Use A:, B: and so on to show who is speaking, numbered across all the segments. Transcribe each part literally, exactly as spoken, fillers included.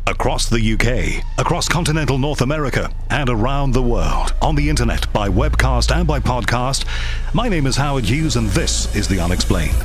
A: Across the U K, across continental North America, and around the world, on the internet, by webcast and by podcast, my name is Howard Hughes and this is The Unexplained.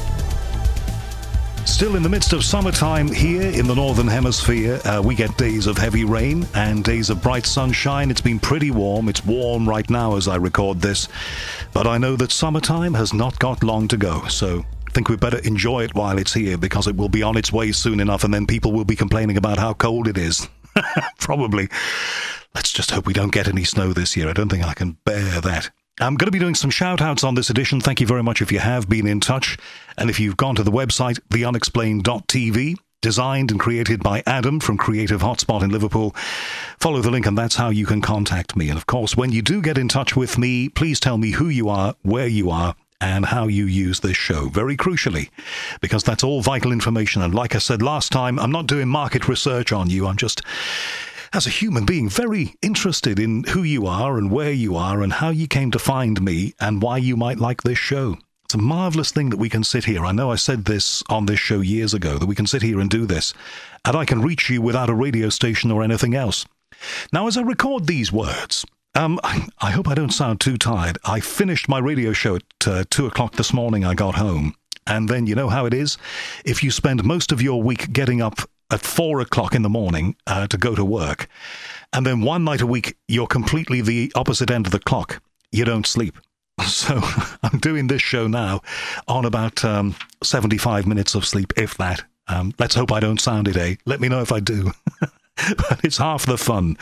A: Still in the midst of summertime here in the Northern Hemisphere, uh, we get days of heavy rain and days of bright sunshine. It's been pretty warm. It's warm right now as I record this, but I know that summertime has not got long to go, so I think we better enjoy it while it's here because it will be on its way soon enough and then people will be complaining about how cold it is. Probably. Let's just hope we don't get any snow this year. I don't think I can bear that. I'm going to be doing some shout-outs on this edition. Thank you very much if you have been in touch. And if you've gone to the website, the unexplained dot t v, designed and created by Adam from Creative Hotspot in Liverpool, follow the link and that's how you can contact me. And of course, when you do get in touch with me, please tell me who you are, where you are, and how you use this show, very crucially, because that's all vital information. And like I said last time, I'm not doing market research on you. I'm just, as a human being, very interested in who you are and where you are and how you came to find me and why you might like this show. It's a marvelous thing that we can sit here. I know I said this on this show years ago, that we can sit here and do this, and I can reach you without a radio station or anything else. Now, as I record these words, Um, I, I hope I don't sound too tired. I finished my radio show at uh, two o'clock this morning. I got home. And then you know how it is? If you spend most of your week getting up at four o'clock in the morning uh, to go to work, and then one night a week, you're completely the opposite end of the clock. You don't sleep. So I'm doing this show now on about um, seventy-five minutes of sleep, if that. Um, let's hope I don't sound it, eh? Let me know if I do. But it's half the fun.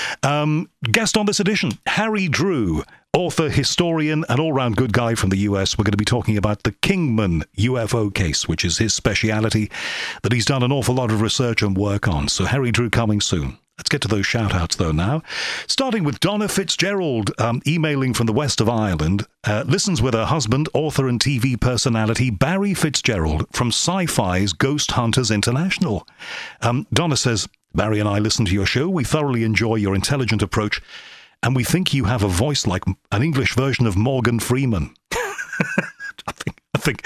A: Um, guest on this edition, Harry Drew, author, historian, and all-round good guy from the U S. We're going to be talking about the Kingman U F O case, which is his speciality, that he's done an awful lot of research and work on. So Harry Drew coming soon. Let's get to those shout-outs, though, now. Starting with Donna Fitzgerald, um, emailing from the west of Ireland, uh, listens with her husband, author and T V personality Barry Fitzgerald from Sci-Fi's Ghost Hunters International. Um, Donna says, Barry and I listen to your show. We thoroughly enjoy your intelligent approach, and we think you have a voice like an English version of Morgan Freeman. I think, I think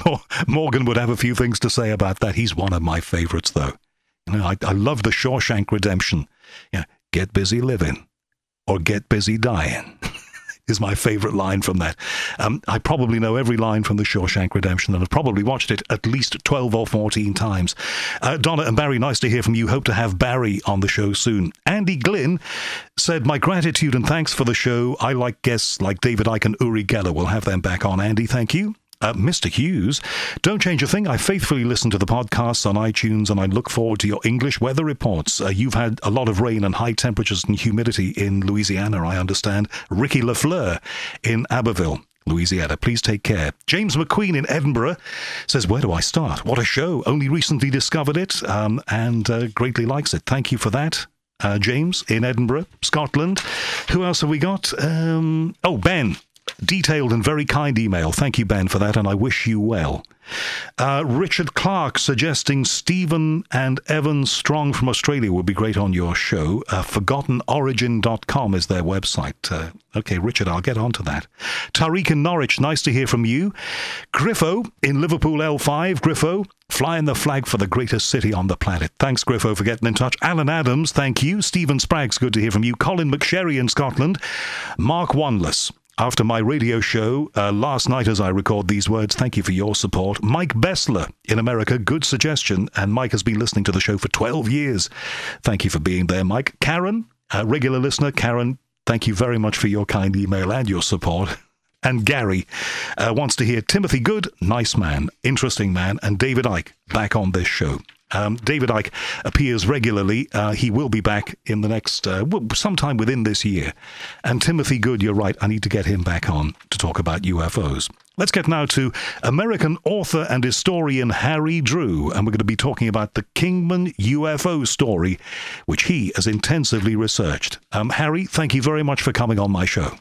A: Morgan would have a few things to say about that. He's one of my favorites, though. You know, I, I love the Shawshank Redemption. Yeah, get busy living or get busy dying is my favorite line from that. Um, I probably know every line from the Shawshank Redemption and I've probably watched it at least twelve or fourteen times. Uh, Donna and Barry, nice to hear from you. Hope to have Barry on the show soon. Andy Glynn said, my gratitude and thanks for the show. I like guests like David Icke and Uri Geller. We'll have them back on. Andy, thank you. Uh, Mister Hughes, don't change a thing. I faithfully listen to the podcasts on iTunes and I look forward to your English weather reports. Uh, you've had a lot of rain and high temperatures and humidity in Louisiana, I understand. Ricky Lafleur in Abbeville, Louisiana. Please take care. James McQueen in Edinburgh says, where do I start? What a show. Only recently discovered it um, and uh, greatly likes it. Thank you for that. Uh, James in Edinburgh, Scotland. Who else have we got? Um, oh, Ben. Detailed and very kind email. Thank you, Ben, for that, and I wish you well. Uh, Richard Clark suggesting Stephen and Evan Strong from Australia would be great on your show. Uh, forgotten origin dot com is their website. Uh, okay, Richard, I'll get on to that. Tariq in Norwich, nice to hear from you. Griffo in Liverpool L five. Griffo, flying the flag for the greatest city on the planet. Thanks, Griffo, for getting in touch. Alan Adams, thank you. Stephen Spraggs, good to hear from you. Colin McSherry in Scotland. Mark Wanless. After my radio show uh, last night as I record these words, thank you for your support. Mike Bessler in America, good suggestion. And Mike has been listening to the show for twelve years. Thank you for being there, Mike. Karen, a regular listener. Karen, thank you very much for your kind email and your support. And Gary uh, wants to hear Timothy Good, nice man, interesting man, and David Icke back on this show. Um, David Icke appears regularly. Uh, he will be back in the next, uh, well, sometime within this year. And Timothy Good, you're right, I need to get him back on to talk about U F Os. Let's get now to American author and historian Harry Drew, and we're going to be talking about the Kingman U F O story, which he has intensively researched. Um, Harry, thank you very much for coming on my show.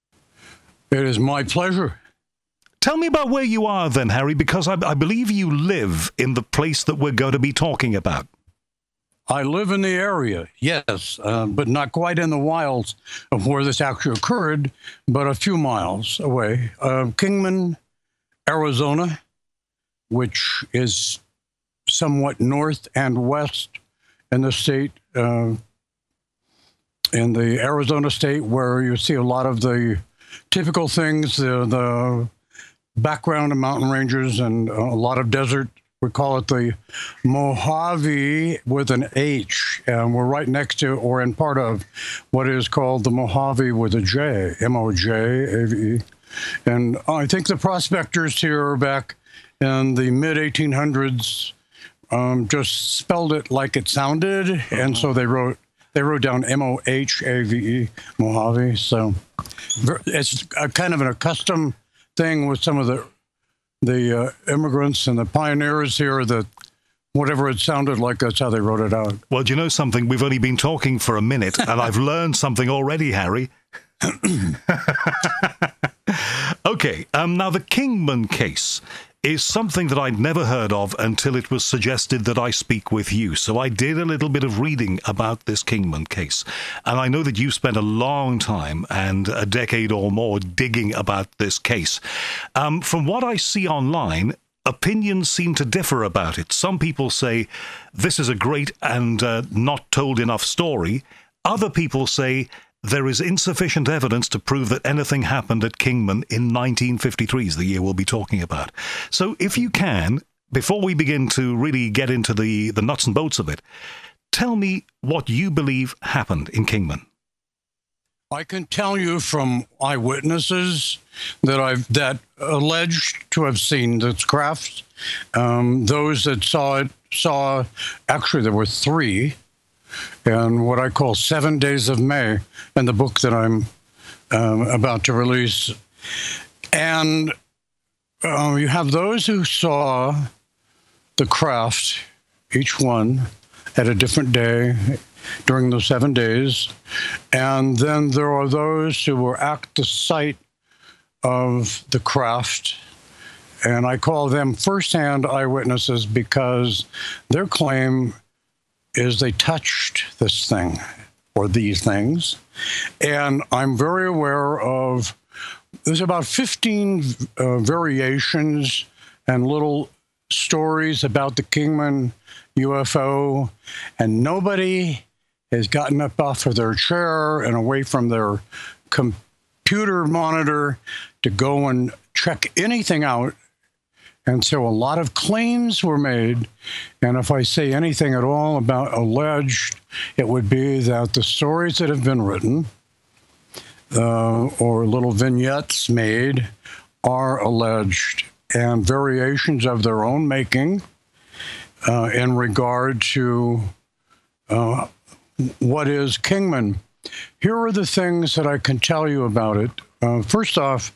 B: It is my pleasure.
A: Tell me about where you are then, Harry, because I, I believe you live in the place that we're going to be talking about.
B: I live in the area, yes, uh, but not quite in the wilds of where this actually occurred, but a few miles away. Uh, Kingman, Arizona, which is somewhat north and west in the state, uh, in the Arizona state, where you see a lot of the typical things, the, the background of mountain ranges and a lot of desert. We call it the Mojave with an H, and we're right next to or in part of what is called the Mojave with a J, M O J A V E. And I think the prospectors here back in the mid eighteen hundreds um, just spelled it like it sounded, mm-hmm. and so they wrote they wrote down M O H A V E, Mojave. So it's a kind of an accustomed thing with some of the the uh, immigrants and the pioneers here that whatever it sounded like, that's how they wrote it out.
A: Well, do you know something? We've only been talking for a minute, and I've learned something already, Harry. Okay, um, now the Kingman case is something that I'd never heard of until it was suggested that I speak with you. So I did a little bit of reading about this Kingman case. And I know that you spent a long time and a decade or more digging about this case. Um, from what I see online, opinions seem to differ about it. Some people say this is a great and uh, not told enough story. Other people say there is insufficient evidence to prove that anything happened at Kingman in nineteen fifty-three, is the year we'll be talking about. So if you can, before we begin to really get into the, the nuts and bolts of it, tell me what you believe happened in Kingman.
B: I can tell you from eyewitnesses that I've that alleged to have seen this craft. Um, those that saw it saw, actually there were three, and what I call Seven Days of May in the book that I'm um, about to release. And uh, you have those who saw the craft, each one at a different day during those seven days. And then there are those who were at the site of the craft. And I call them firsthand eyewitnesses because their claim is they touched this thing or these things. And I'm very aware of, there's about fifteen uh, variations and little stories about the Kingman U F O, and nobody has gotten up off of their chair and away from their computer monitor to go and check anything out. And so a lot of claims were made. And if I say anything at all about alleged, it would be that the stories that have been written uh, or little vignettes made are alleged and variations of their own making uh, in regard to uh, what is Kingman. Here are the things that I can tell you about it. Uh, first off,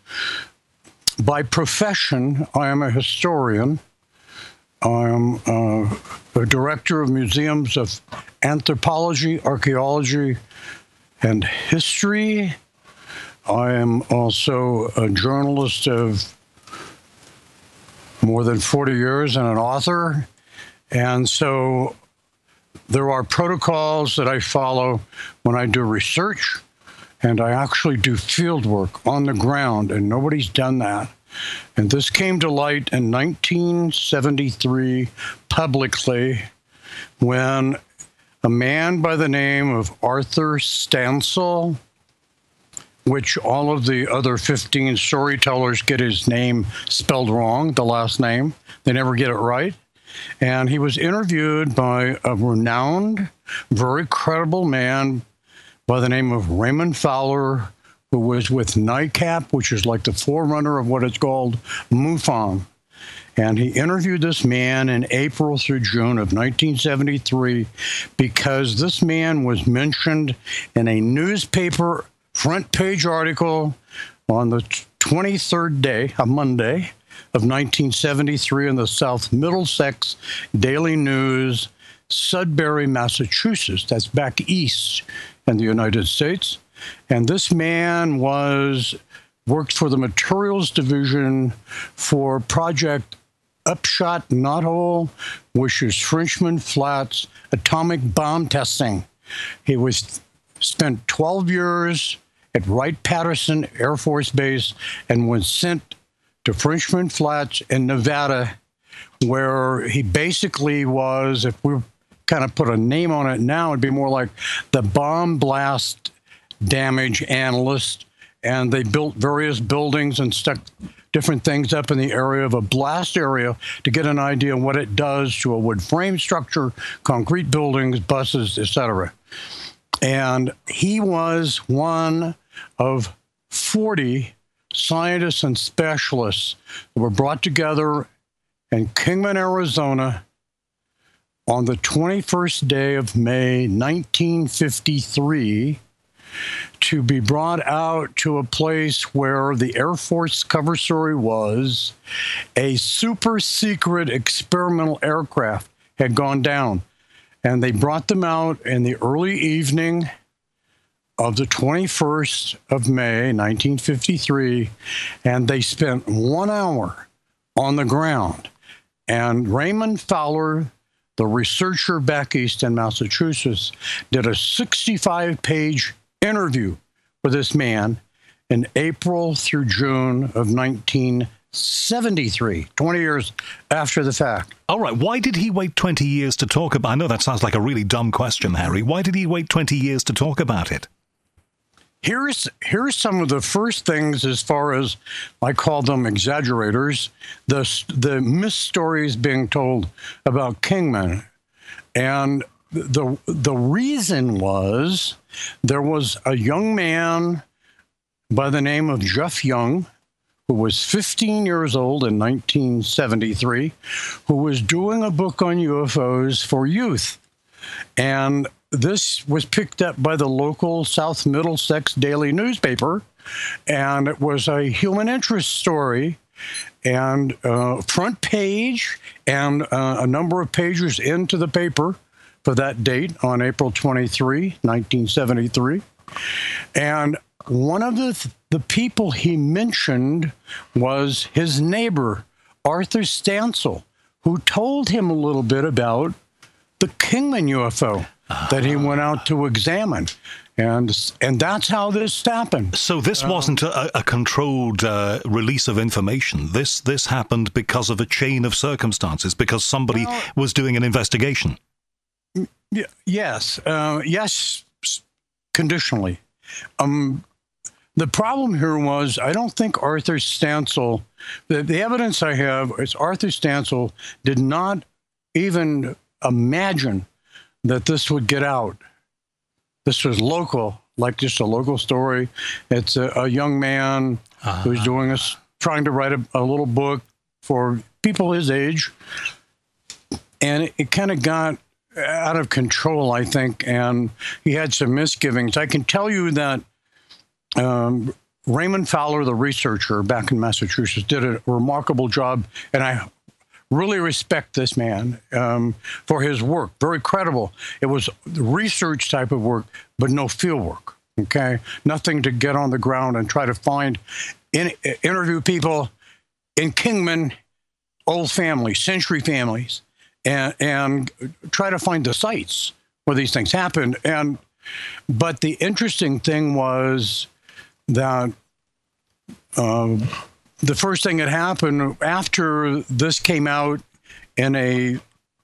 B: by profession, I am a historian. I am uh, a director of museums of anthropology, archaeology, and history. I am also a journalist of more than forty years and an author. And so there are protocols that I follow when I do research. And I actually do field work on the ground, and nobody's done that. And this came to light in nineteen seventy-three publicly when a man by the name of Arthur Stansel, which all of the other fifteen storytellers get his name spelled wrong, the last name. They never get it right. And he was interviewed by a renowned, very credible man by the name of Raymond Fowler, who was with NICAP, which is like the forerunner of what is called MUFON. And he interviewed this man in April through June of nineteen seventy-three because this man was mentioned in a newspaper front page article on the twenty-third day, a Monday, of nineteen seventy-three in the South Middlesex Daily News, Sudbury, Massachusetts. That's back east in the United States. And this man was worked for the materials division for Project Upshot Knothole, which is Frenchman Flats atomic bomb testing. He was spent twelve years at Wright-Patterson Air Force Base and was sent to Frenchman Flats in Nevada, where he basically was, if we're kind of put a name on it now, it'd be more like the bomb blast damage analyst. And they built various buildings and stuck different things up in the area of a blast area to get an idea of what it does to a wood frame structure, concrete buildings, buses, et cetera. And he was one of forty scientists and specialists that were brought together in Kingman, Arizona on the twenty-first day of May, nineteen fifty-three, to be brought out to a place where the Air Force cover story was a super secret experimental aircraft had gone down. And they brought them out in the early evening of the twenty-first of May, nineteen fifty-three, and they spent one hour on the ground. And Raymond Fowler, the researcher back east in Massachusetts, did a sixty-five page interview with this man in April through June of nineteen seventy-three, twenty years after the fact.
A: All right. Why did he wait twenty years to talk about? I know that sounds like a really dumb question, Harry. Why did he wait twenty years to talk about it?
B: Here's here's some of the first things, as far as I call them exaggerators, the the myth stories being told about Kingman. And the the reason was there was a young man by the name of Jeff Young, who was fifteen years old in nineteen seventy-three, who was doing a book on U F Os for youth. And this was picked up by the local South Middlesex daily newspaper, and it was a human interest story, and uh, front page, and uh, a number of pages into the paper for that date on April twenty-third, nineteen seventy-three. And one of the, the people he mentioned was his neighbor, Arthur Stansel, who told him a little bit about the Kingman U F O that he went out to examine. And and that's how this happened.
A: So this wasn't a, a controlled uh, release of information. This this happened because of a chain of circumstances, because somebody well, was doing an investigation.
B: Y- yes. Uh, yes, conditionally. Um, the problem here was, I don't think Arthur Stansel, the, the evidence I have is Arthur Stansel did not even imagine that this would get out. This was local, like just a local story. It's a, a young man uh-huh. who's doing this, trying to write a, a little book for people his age. And it, it kind of got out of control, I think, and he had some misgivings. I can tell you that um, Raymond Fowler, the researcher back in Massachusetts, did a remarkable job, and I really respect this man um, for his work. Very credible. It was research type of work, but no field work, okay? Nothing to get on the ground and try to find, in, interview people in Kingman, old families, century families, and, and try to find the sites where these things happened. And but the interesting thing was that um, the first thing that happened after this came out in a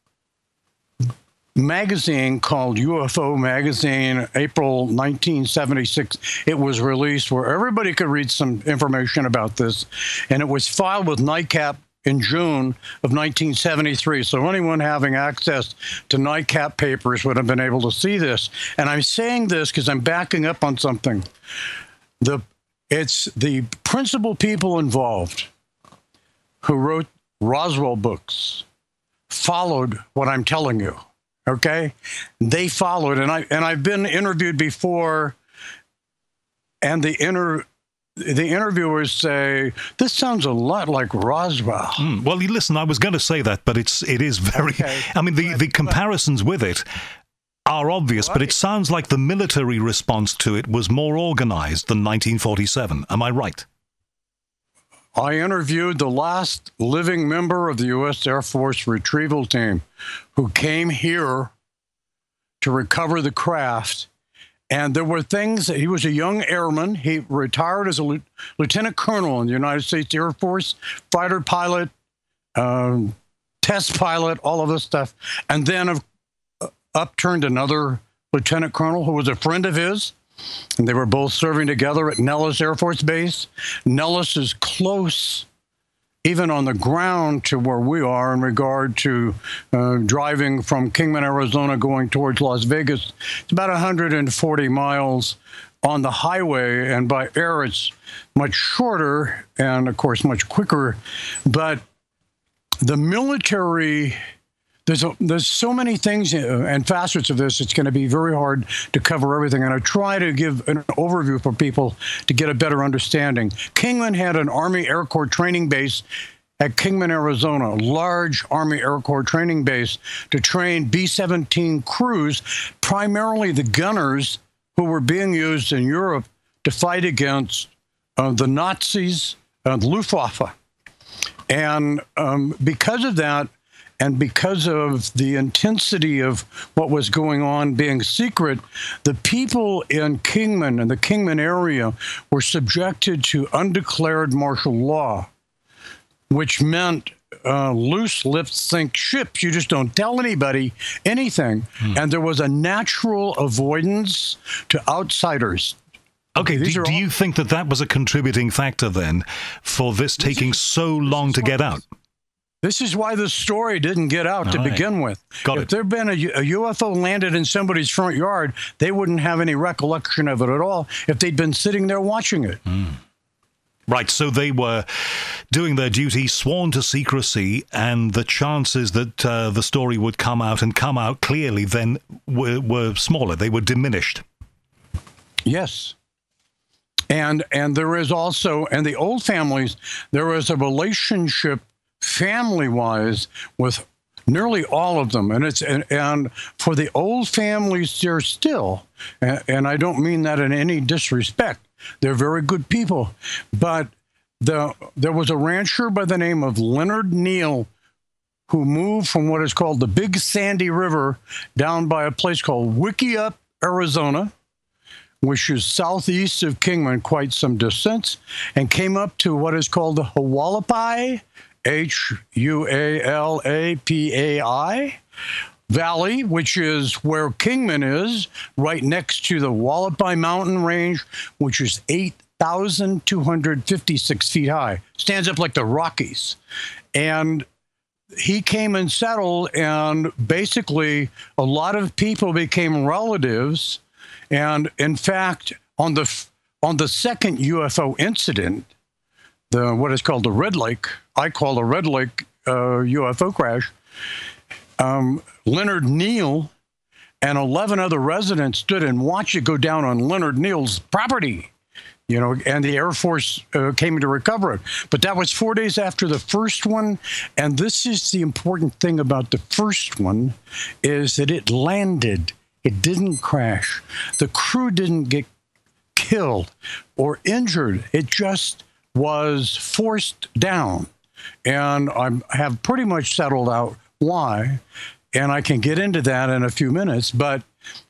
B: magazine called U F O Magazine, April nineteen seventy-six, it was released where everybody could read some information about this. And it was filed with NICAP in June of nineteen seventy-three. So anyone having access to NICAP papers would have been able to see this. And I'm saying this because I'm backing up on something. The It's the principal people involved who wrote Roswell books followed what I'm telling you, okay? They followed, and, I, and I've been interviewed before, and the inter, the interviewers say, this sounds a lot like Roswell.
A: Mm, well, you listen, I was going to say that, but it's, it is very, okay. I mean, the, the comparisons with it are obvious, right. But it sounds like the military response to it was more organized than nineteen forty-seven. Am I right?
B: I interviewed the last living member of the U S Air Force retrieval team who came here to recover the craft. And there were things, he was a young airman. He retired as a lieutenant colonel in the United States Air Force, fighter pilot, um, test pilot, all of this stuff. And then, of upturned another lieutenant colonel who was a friend of his, and they were both serving together at Nellis Air Force Base. Nellis is close, even on the ground, to where we are in regard to uh, driving from Kingman, Arizona, going towards Las Vegas. It's about one hundred forty miles on the highway, and by air it's much shorter and, of course, much quicker. But the military, there's, a, there's so many things and facets of this, it's going to be very hard to cover everything. And I try to give an overview for people to get a better understanding. Kingman had an Army Air Corps training base at Kingman, Arizona, a large Army Air Corps training base to train B seventeen crews, primarily the gunners who were being used in Europe to fight against uh, the Nazis, uh, the Luftwaffe. And um, because of that, and because of the intensity of what was going on being secret, the people in Kingman and the Kingman area were subjected to undeclared martial law, which meant uh, loose lips sink ships. You just don't tell anybody anything. Hmm. And there was a natural avoidance to outsiders.
A: Okay, do, do you think that that was a contributing factor then for this taking this is, so long to get out?
B: This is why the story didn't get out All to right. begin with.
A: Got
B: if
A: it.
B: there'd been a, a U F O landed in somebody's front yard, they wouldn't have any recollection of it at all if they'd been sitting there watching it.
A: Hmm. Right, so they were doing their duty, sworn to secrecy, and the chances that uh, the story would come out and come out clearly then were, were smaller. They were diminished.
B: Yes. And and there is also, and the old families, there was a relationship family-wise with nearly all of them. And it's and, and for the old families, they're still, and, and I don't mean that in any disrespect, they're very good people. But the there was a rancher by the name of Leonard Neal who moved from what is called the Big Sandy River down by a place called Wickiup, Arizona, which is southeast of Kingman, quite some distance, and came up to what is called the Hualapai, H U A L A P A I, Valley, which is where Kingman is, right next to the Hualapai Mountain Range, which is eight thousand two hundred fifty-six feet high. Stands up like the Rockies. And he came and settled, and basically a lot of people became relatives. And in fact, on the on the second U F O incident, the what is called the Red Lake, I call the Red Lake uh, U F O crash, um, Leonard Neal and eleven other residents stood and watched it go down on Leonard Neal's property, you know, and the Air Force uh, came to recover it. But that was four days after the first one. And this is the important thing about the first one, is that it landed. It didn't crash. The crew didn't get killed or injured. It just was forced down. And I have pretty much settled out why, and I can get into that in a few minutes. But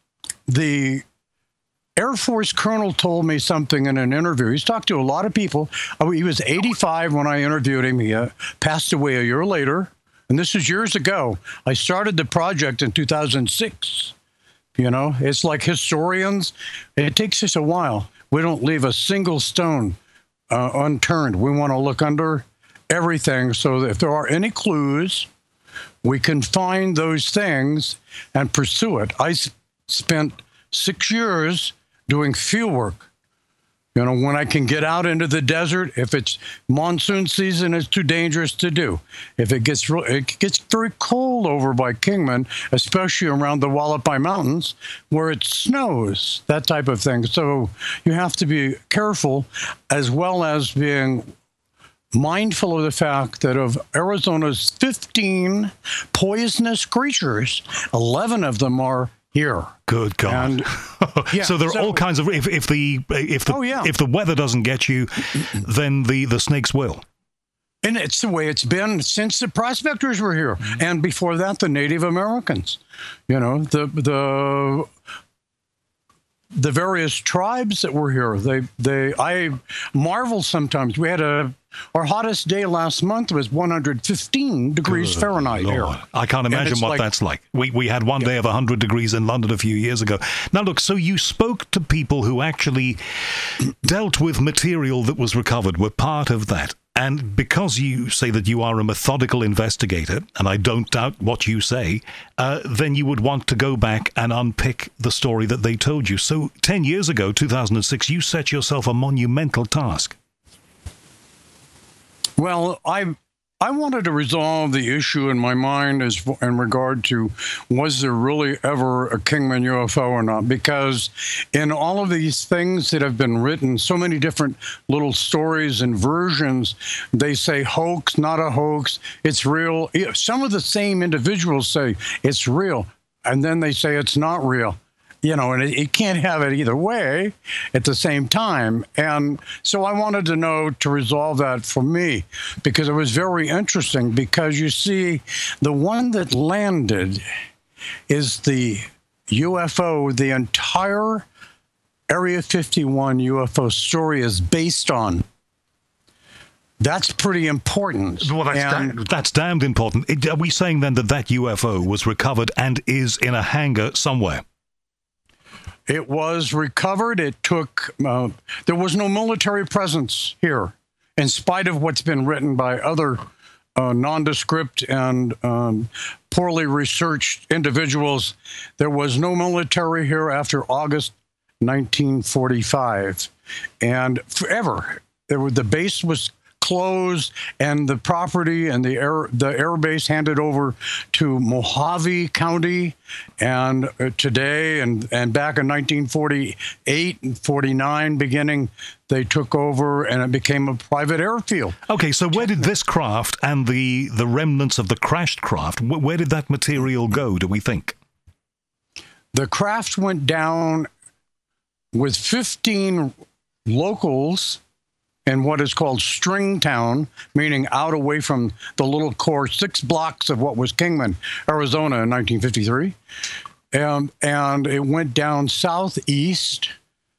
B: the Air Force colonel told me something in an interview. He's talked to a lot of people. He was eighty-five when I interviewed him. He uh, passed away a year later, and this is years ago. I started the project in two thousand six. You know, it's like historians. It takes us a while. We don't leave a single stone uh, unturned. We want to look under everything so that if there are any clues, we can find those things and pursue it. I s- spent six years doing field work. You know, when I can get out into the desert, if it's monsoon season, it's too dangerous to do. If it gets real, it gets very cold over by Kingman, especially around the Hualapai Mountains, where it snows, that type of thing. So you have to be careful, as well as being mindful of the fact that of Arizona's fifteen poisonous creatures, eleven of them are here.
A: Good God!
B: And, yeah,
A: so there are
B: so,
A: all kinds of. If, if the if the
B: oh, yeah.
A: if the weather doesn't get you, then the the snakes will.
B: And it's the way it's been since the prospectors were here, mm-hmm. and before that, the Native Americans. You know, the the the various tribes that were here. They, they, I marvel sometimes. We had a, our hottest day last month was one hundred fifteen degrees
A: Good
B: Fahrenheit
A: Lord.
B: here.
A: I can't imagine what
B: like,
A: that's like. We we had one yeah. day of one hundred degrees in London a few years ago. Now, look, so you spoke to people who actually dealt with material that was recovered, were part of that. And because you say that you are a methodical investigator, and I don't doubt what you say, uh, then you would want to go back and unpick the story that they told you. So ten years ago, two thousand six, you set yourself a monumental task.
B: Well, I I wanted to resolve the issue in my mind as in regard to was there really ever a Kingman U F O or not? Because in all of these things that have been written, so many different little stories and versions, they say hoax, not a hoax, it's real. Some of the same individuals say it's real, and then they say it's not real. You know, and it, it can't have it either way at the same time. And so I wanted to know to resolve that for me, because it was very interesting, because you see, the one that landed is the U F O, the entire Area fifty-one U F O story is based on. That's pretty important.
A: Well, that's,
B: and,
A: da- that's damned important. It, are we saying then that that U F O was recovered and is in a hangar somewhere?
B: It was recovered. It took, uh, there was no military presence here, in spite of what's been written by other uh, nondescript and um, poorly researched individuals. There was no military here after August nineteen forty-five. And forever, there were, the base was closed, and the property and the air the air base handed over to Mojave County, and uh, today and and back in nineteen forty-eight and forty-nine beginning, they took over and it became a private airfield.
A: Okay, so where did this craft and the the remnants of the crashed craft, wh- where did that material go, do we think?
B: The craft went down with fifteen locals in what is called Stringtown, meaning out away from the little core, six blocks of what was Kingman, Arizona in nineteen fifty-three. Um, and it went down southeast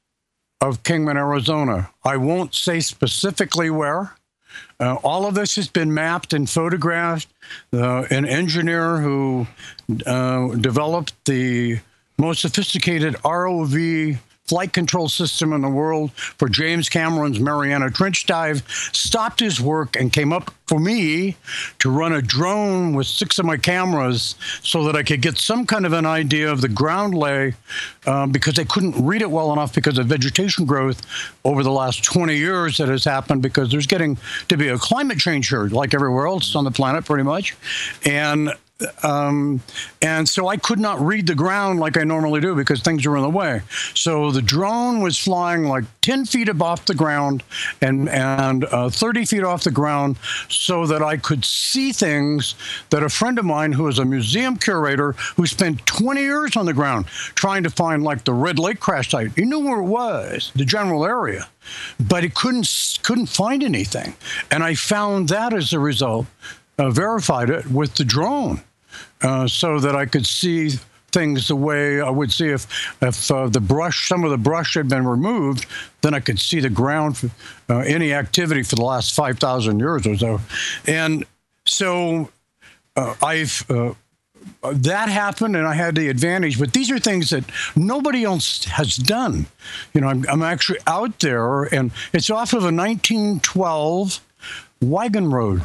B: of Kingman, Arizona. I won't say specifically where. Uh, all of this has been mapped and photographed. Uh, an engineer who uh, developed the most sophisticated R O V flight control system in the world for James Cameron's Mariana Trench dive stopped his work and came up for me to run a drone with six of my cameras so that I could get some kind of an idea of the ground lay, um, because they couldn't read it well enough because of vegetation growth over the last twenty years that has happened, because there's getting to be a climate change here, like everywhere else on the planet pretty much. And Um, and so I could not read the ground like I normally do because things are in the way. So the drone was flying like ten feet above the ground and, and uh, thirty feet off the ground so that I could see things that a friend of mine who is a museum curator who spent twenty years on the ground trying to find like the Red Lake crash site. He knew where it was, the general area, but he couldn't, couldn't find anything. And I found that as a result, uh, verified it with the drone. Uh, so that I could see things the way I would see if if uh, the brush, some of the brush had been removed, then I could see the ground, for, uh, any activity for the last five thousand years or so. And so uh, I've, uh, that happened and I had the advantage, but these are things that nobody else has done. You know, I'm, I'm actually out there, and it's off of a nineteen twelve wagon road.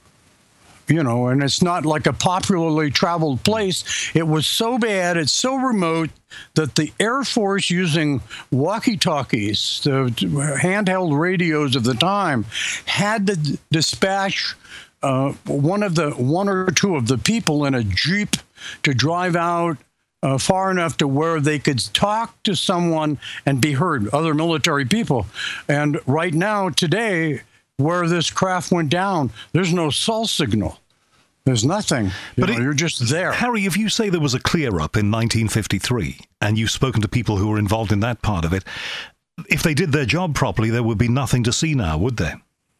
B: You know, and it's not like a popularly traveled place. It was so bad, it's so remote that the Air Force, using walkie-talkies, the handheld radios of the time, had to dispatch uh, one of the one or two of the people in a Jeep to drive out uh, far enough to where they could talk to someone and be heard, other military people. And right now, today, where this craft went down, there's no cell signal. There's nothing. You
A: but
B: know,
A: it,
B: you're just there.
A: Harry, if you say there was a clear-up in nineteen fifty-three, and you've spoken to people who were involved in that part of it, if they did their job properly, there would be nothing to see now, would there?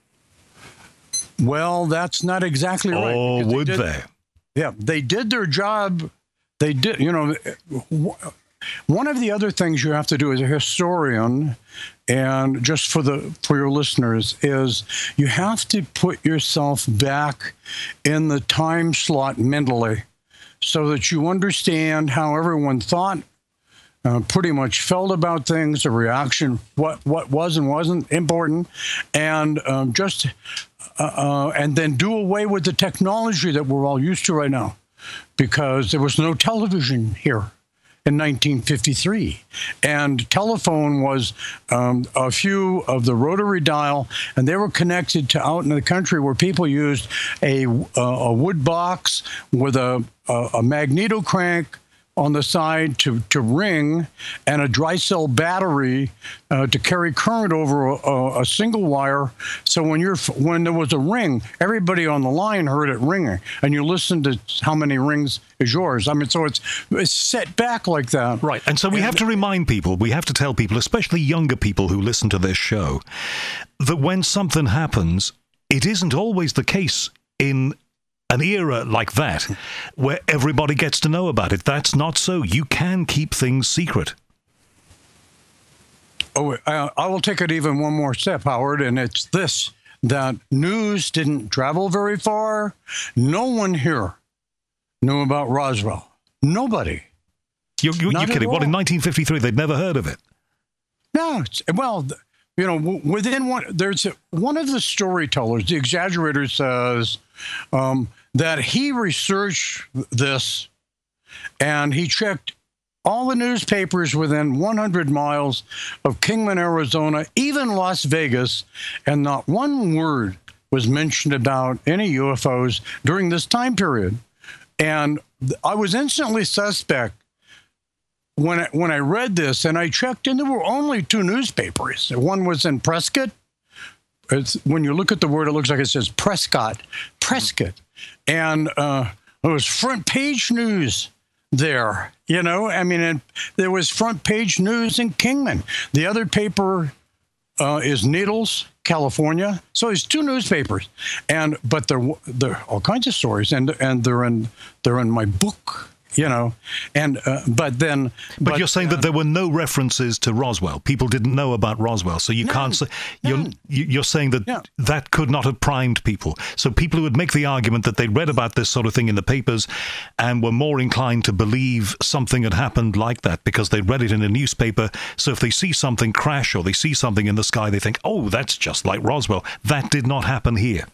B: Well, that's not exactly right.
A: Oh, would
B: they? Did,
A: they?
B: Yeah, they did their job. They did, you know, one of the other things you have to do as a historian, and just for the for your listeners, is you have to put yourself back in the time slot mentally so that you understand how everyone thought, uh, pretty much felt about things, a reaction, what what was and wasn't important, and um, just uh, uh, and then do away with the technology that we're all used to right now, because there was no television here in nineteen fifty-three, and telephone was um, a few of the rotary dial, and they were connected to out in the country where people used a a, a wood box with a, a a magneto crank on the side to, to ring, and a dry cell battery uh, to carry current over a, a single wire. So when you're when there was a ring, everybody on the line heard it ringing, and you listened to how many rings is yours. I mean, so it's it's set back like that.
A: Right, and so we and, have to remind people, we have to tell people, especially younger people who listen to this show, that when something happens, it isn't always the case in an era like that, where everybody gets to know about it. That's not so. You can keep things secret.
B: Oh, I, I will take it even one more step, Howard, and it's this, that news didn't travel very far. No one here knew about Roswell. Nobody.
A: You're, you're, you're kidding. What, in nineteen fifty-three, they'd never heard of it?
B: No, it's, well, you know, within one, there's a, one of the storytellers, the exaggerator, says um, that he researched this and he checked all the newspapers within one hundred miles of Kingman, Arizona, even Las Vegas, and not one word was mentioned about any U F Os during this time period. And I was instantly suspect when I, when I read this, and I checked, and there were only two newspapers. One was in Prescott. It's, when you look at the word, it looks like it says Prescott, Prescott. And uh, it was front page news there, you know? I mean, and there was front page news in Kingman. The other paper uh, is Needles, California. So it's two newspapers. And but there there are all kinds of stories, and and they're in they're in my book. You know, and uh, but then.
A: But, but you're saying uh, that there were no references to Roswell. People didn't know about Roswell, so you none, can't say. You're, you're saying that yeah. that could not have primed people. So people who would make the argument that they'd read about this sort of thing in the papers and were more inclined to believe something had happened like that because they'd read it in a newspaper. So if they see something crash or they see something in the sky, they think, "Oh, that's just like Roswell." That did not happen here.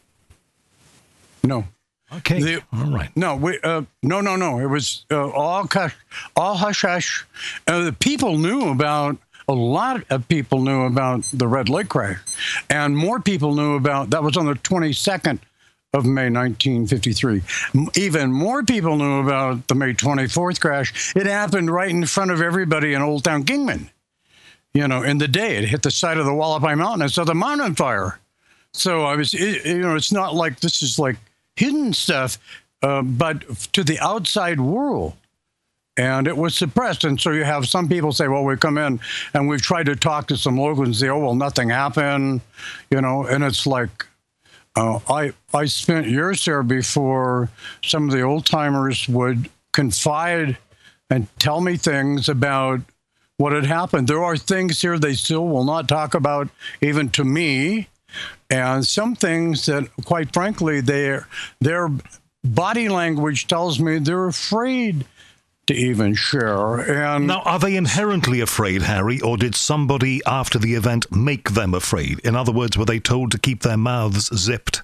B: No.
A: Okay. The, all right.
B: No, we, uh, no, no, no. It was uh, all hush, all hush hush. Uh, the people knew about, a lot of people knew about the Red Lake crash, and more people knew about, that was on the twenty-second of May, nineteen fifty-three. Even more people knew about the May twenty-fourth crash. It happened right in front of everybody in Old Town Kingman. You know, in the day, it hit the side of the Wallaby Mountain and set the mountain on fire. So I was, it, you know, it's not like this is like hidden stuff, uh, but to the outside world. And it was suppressed. And so you have some people say, well, we come in and we've tried to talk to some locals and say, oh, well, nothing happened, you know, and it's like, uh, I, I spent years there before some of the old timers would confide and tell me things about what had happened. There are things here they still will not talk about, even to me. And some things that, quite frankly, their their body language tells me they're afraid to even share. And
A: now, are they inherently afraid, Harry, or did somebody after the event make them afraid? In other words, were they told to keep their mouths zipped?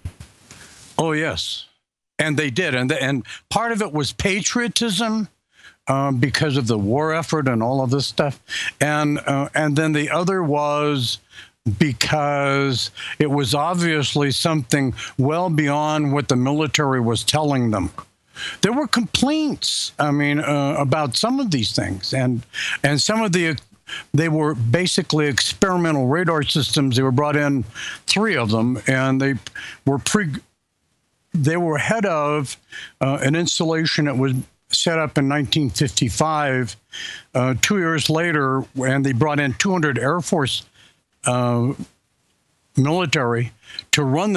B: Oh, yes. And they did. And, the, and part of it was patriotism um, because of the war effort and all of this stuff. And uh, and then the other was because it was obviously something well beyond what the military was telling them. There were complaints, I mean, uh, about some of these things, and and some of the, they were basically experimental radar systems. They were brought in, three of them, and they were pre, they were ahead of uh, an installation that was set up in nineteen fifty-five. Uh, two years later, and they brought in two hundred Air Force Uh, military to run this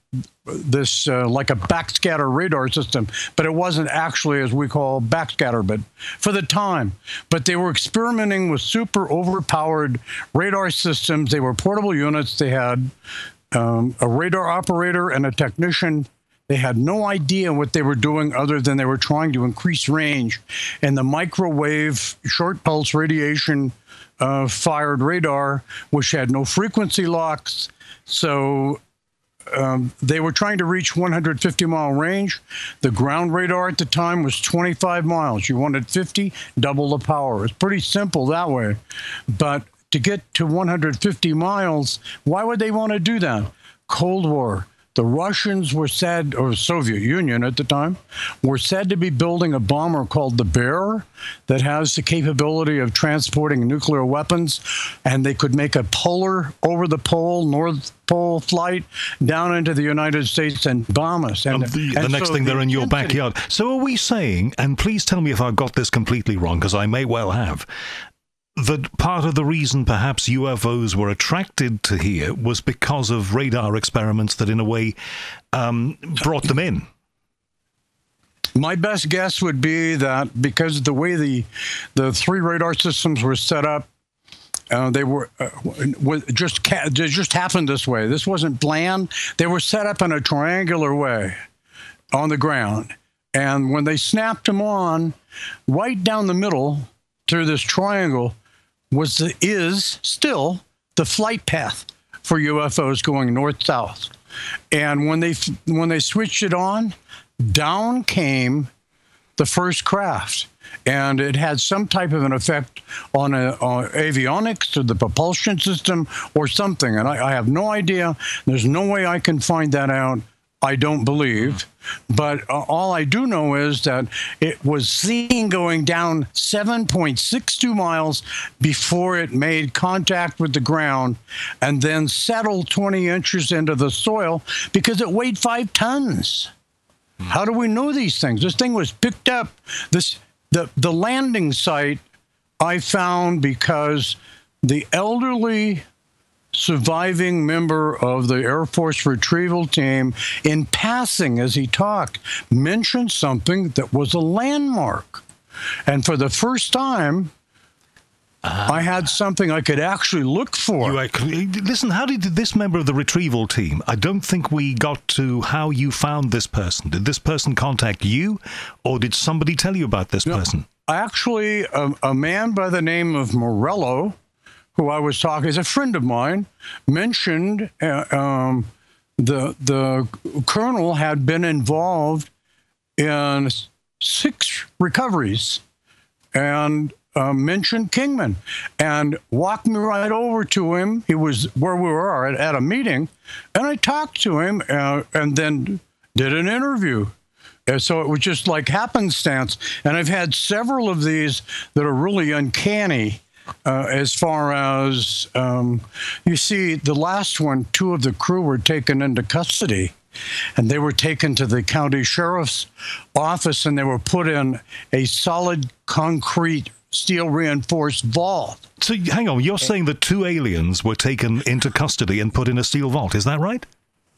B: this uh, like a backscatter radar system, but it wasn't actually, as we call, backscatter, but for the time. But they were experimenting with super overpowered radar systems. They were portable units. They had um, a radar operator and a technician. They had no idea what they were doing other than they were trying to increase range. And the microwave short pulse radiation uh, fired radar, which had no frequency locks. So um, they were trying to reach one hundred fifty mile range. The ground radar at the time was twenty-five miles. You wanted fifty, double the power. It's pretty simple that way. But to get to one hundred fifty miles, why would they want to do that? Cold War. The Russians were said, or the Soviet Union at the time, were said to be building a bomber called the Bear that has the capability of transporting nuclear weapons, and they could make a polar over the pole, North Pole flight down into the United States and bomb us. And,
A: um, the,
B: and
A: the next
B: so
A: thing they're
B: the
A: in your
B: intensity-
A: backyard. So are we saying, and please tell me if I've got this completely wrong, because I may well have, that part of the reason perhaps U F Os were attracted to here was because of radar experiments that in a way um, brought them in?
B: My best guess would be that because of the way the the three radar systems were set up, uh, they were uh, was just ca- it just happened this way. This wasn't planned. They were set up in a triangular way on the ground, and when they snapped them on, right down the middle through this triangle was the, is still the flight path for U F Os going north-south. And when they when they switched it on, down came the first craft. And it had some type of an effect on, a, on avionics or the propulsion system or something. And I, I have no idea. There's no way I can find that out. I don't believe. But uh, all I do know is that it was seen going down seven point six two miles before it made contact with the ground and then settled twenty inches into the soil because it weighed five tons. Hmm. How do we know these things? This thing was picked up. This the, the landing site I found because the elderly surviving member of the Air Force retrieval team, in passing as he talked, mentioned something that was a landmark. And for the first time, uh, I had something I could actually look for.
A: You, listen, how did this member of the retrieval team, I don't think we got to how you found this person. Did this person contact you, or did somebody tell you about this
B: no,
A: person?
B: Actually, a, a man by the name of Morello, who I was talking, is a friend of mine, mentioned uh, um, the the colonel had been involved in six recoveries, and uh, mentioned Kingman, and walked me right over to him. He was where we were at, at a meeting, and I talked to him, uh, and then did an interview. And so it was just like happenstance. And I've had several of these that are really uncanny. Uh, as far as, um, you see, the last one, two of the crew were taken into custody, and they were taken to the county sheriff's office, and they were put in a solid concrete steel reinforced vault.
A: So hang on, you're saying that two aliens were taken into custody and put in a steel vault, is that right?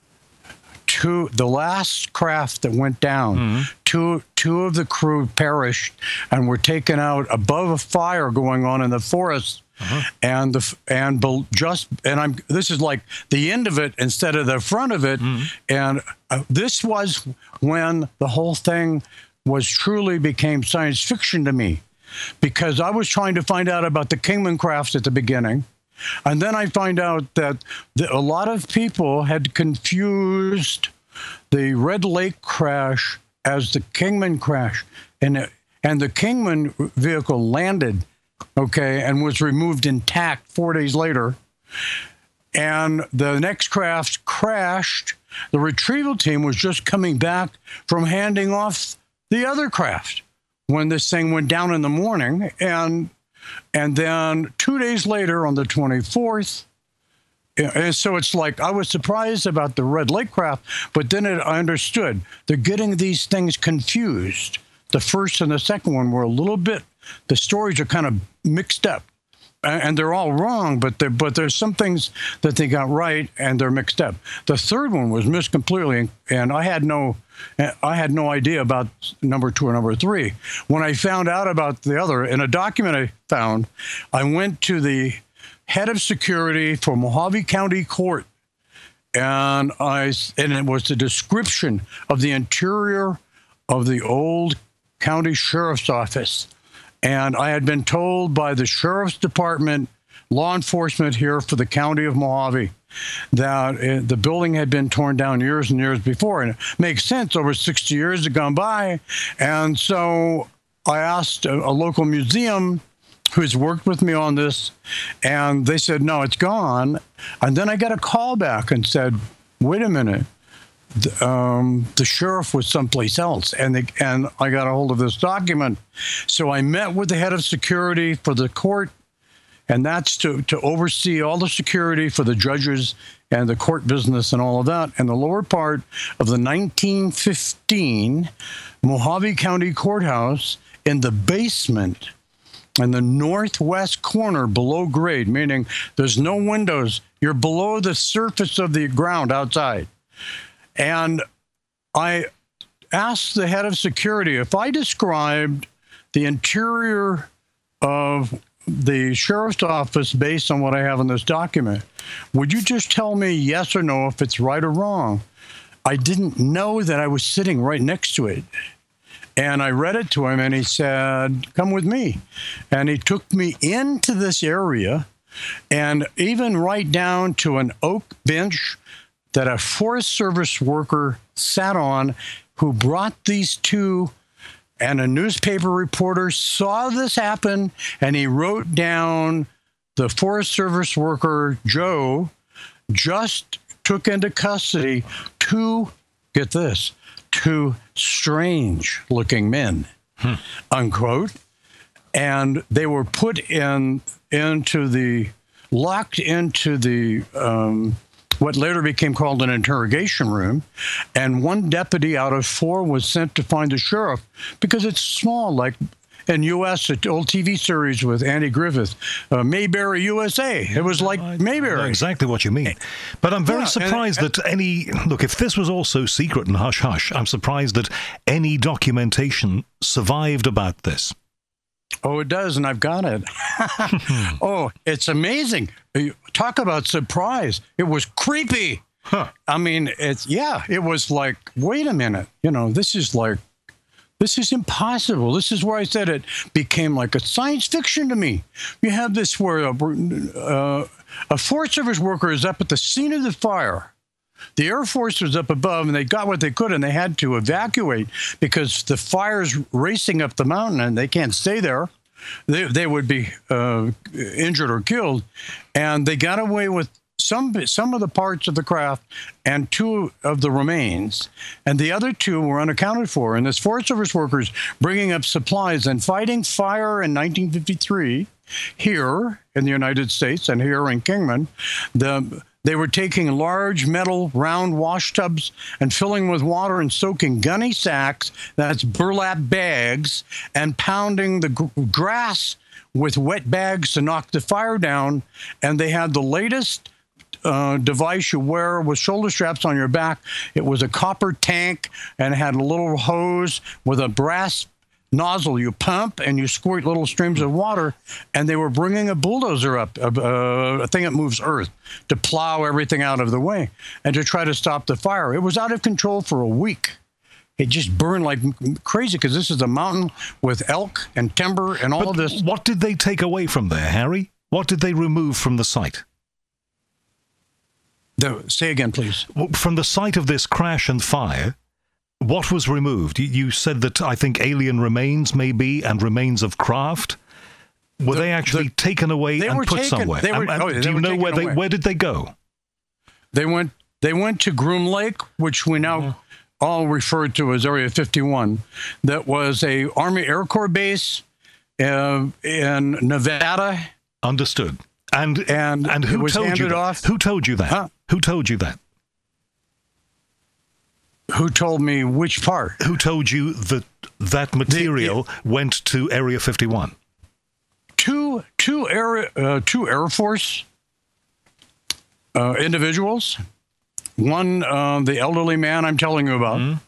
B: Two, the last craft that went down, mm-hmm. two two of the crew perished and were taken out above a fire going on in the forest, uh-huh. and the and just and I'm this is like the end of it instead of the front of it, mm-hmm. and uh, this was when the whole thing was truly became science fiction to me, because I was trying to find out about the Kingman craft at the beginning. And then I find out that the, a lot of people had confused the Red Lake crash as the Kingman crash. And, it, and the Kingman vehicle landed, okay, and was removed intact four days later. And the next craft crashed. The retrieval team was just coming back from handing off the other craft when this thing went down in the morning. And And then two days later, on the twenty-fourth, and so it's like I was surprised about the Red Lake craft, but then it, I understood. They're getting these things confused. The first and the second one were a little bit, the stories are kind of mixed up. and they're all wrong, but but there's some things that they got right and they're mixed up. The third one was missed completely, and I had no I had no idea about number two or number three. When I found out about the other, in a document I found, I went to the head of security for Mohave County Court, and I and it was the description of the interior of the old county sheriff's office. And I had been told by the sheriff's department, law enforcement here for the county of Mohave, that it, the building had been torn down years and years before. And it makes sense, over sixty years had gone by. And so I asked a, a local museum who's worked with me on this, and they said, no, it's gone. And then I got a call back and said, wait a minute. The, um, the sheriff was someplace else, and they, and I got a hold of this document. So I met with the head of security for the court, and that's to, to oversee all the security for the judges and the court business and all of that. And the lower part of the nineteen fifteen Mohave County Courthouse, in the basement, in the northwest corner below grade, meaning there's no windows. You're below the surface of the ground outside. And I asked the head of security if I described the interior of the sheriff's office based on what I have in this document, would you just tell me yes or no if it's right or wrong? I didn't know that I was sitting right next to it. And I read it to him, and he said, come with me. And he took me into this area, and even right down to an oak bench that a Forest Service worker sat on, who brought these two, and a newspaper reporter saw this happen, and he wrote down the Forest Service worker, Joe, just took into custody two, get this, two strange-looking men, hmm. unquote, and they were put in into the, locked into the, um, what later became called an interrogation room, and one deputy out of four was sent to find the sheriff because it's small, like in U S, an old T V series with Andy Griffith, uh, Mayberry, U S A. It was like
A: I
B: Mayberry.
A: know exactly what you mean. But I'm very yeah, surprised and, and, that any... Look, if this was all so secret and hush-hush, I'm surprised that any documentation survived about this.
B: Oh, it does, and I've got it. Oh, it's amazing. Talk about surprise. It was creepy. Huh. I mean, it's, yeah, it was like, wait a minute. You know, this is like, this is impossible. This is where I said it became like a science fiction to me. You have this where a, uh, a Forest Service worker is up at the scene of the fire. The Air Force was up above, and they got what they could, and they had to evacuate because the fire's racing up the mountain, and they can't stay there. They, they would be uh, injured or killed. And they got away with some some of the parts of the craft and two of the remains. And the other two were unaccounted for. And this Forest Service workers bringing up supplies and fighting fire in nineteen fifty-three here in the United States and here in Kingman, the... They were taking large metal round wash tubs and filling with water and soaking gunny sacks, that's burlap bags, and pounding the g- grass with wet bags to knock the fire down. And they had the latest uh, device you wear with shoulder straps on your back. It was a copper tank and it had a little hose with a brass nozzle. You pump and you squirt little streams of water, and they were bringing a bulldozer up, a, a thing that moves earth, to plow everything out of the way and to try to stop the fire. It was out of control for a week. It just burned like crazy because this is a mountain with elk and timber and all
A: but
B: of this.
A: What did they take away from there, Harry? What did they remove from the site?
B: The, say again, please.
A: From the site of this crash and fire, what was removed? You said that, I think, alien remains, maybe, and remains of craft. Were the, they actually the, taken away and put taken, somewhere?
B: They were,
A: and, and
B: oh,
A: do
B: they
A: you
B: were
A: know where they
B: away.
A: where did they go?
B: They went they went to Groom Lake, which we now mm-hmm. all refer to as Area fifty-one. That was a Army Air Corps base uh, in Nevada.
A: Understood. And
B: and,
A: and who told you that?
B: Off.
A: Who told you that? Huh? Who told you that?
B: Who told me which part?
A: Who told you that that material the, the, went to Area fifty-one?
B: Two two air uh, two Air Force uh, individuals. One, uh, the elderly man I'm telling you about, mm-hmm.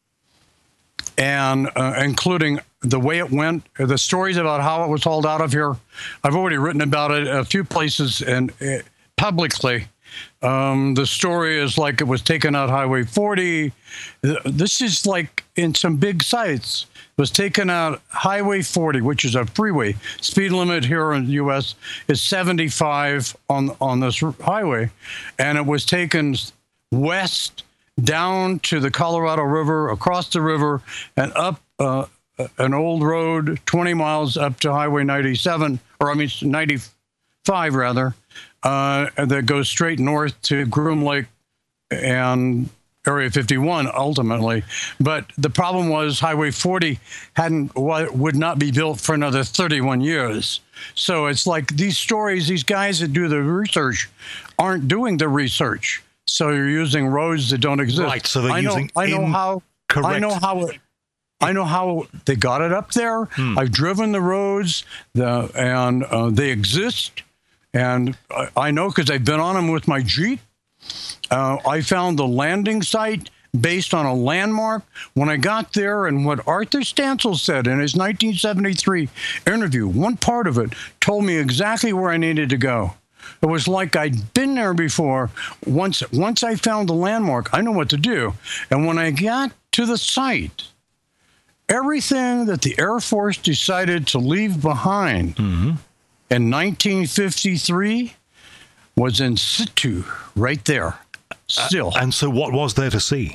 B: and uh, including the way it went, the stories about how it was hauled out of here. I've already written about it a few places and uh, publicly. Um, the story is like it was taken out Highway forty. This is like in some big sites. It was taken out Highway forty, which is a freeway. Speed limit here in the U S is seventy-five on on this highway, and it was taken west down to the Colorado River, across the river, and up uh, an old road, twenty miles up to Highway ninety-seven, or I mean ninety-five rather, uh, that goes straight north to Groom Lake and Area fifty-one ultimately. But the problem was Highway forty hadn't would not be built for another thirty-one years. So it's like these stories, these guys that do the research aren't doing the research. So you're using roads that don't exist.
A: Right. So they're
B: I know,
A: using
B: I know how.
A: correct.
B: I know how. It, I know how they got it up there. Hmm. I've driven the roads, the and uh, they exist, and I, I know because I've been on them with my Jeep. Uh, I found the landing site based on a landmark. When I got there, and what Arthur Stancil said in his nineteen seventy-three interview, one part of it told me exactly where I needed to go. It was like I'd been there before. Once, once I found the landmark, I know what to do. And when I got to the site, everything that the Air Force decided to leave behind mm-hmm. in nineteen fifty-three was in situ right there, still.
A: Uh, and so what was there to see?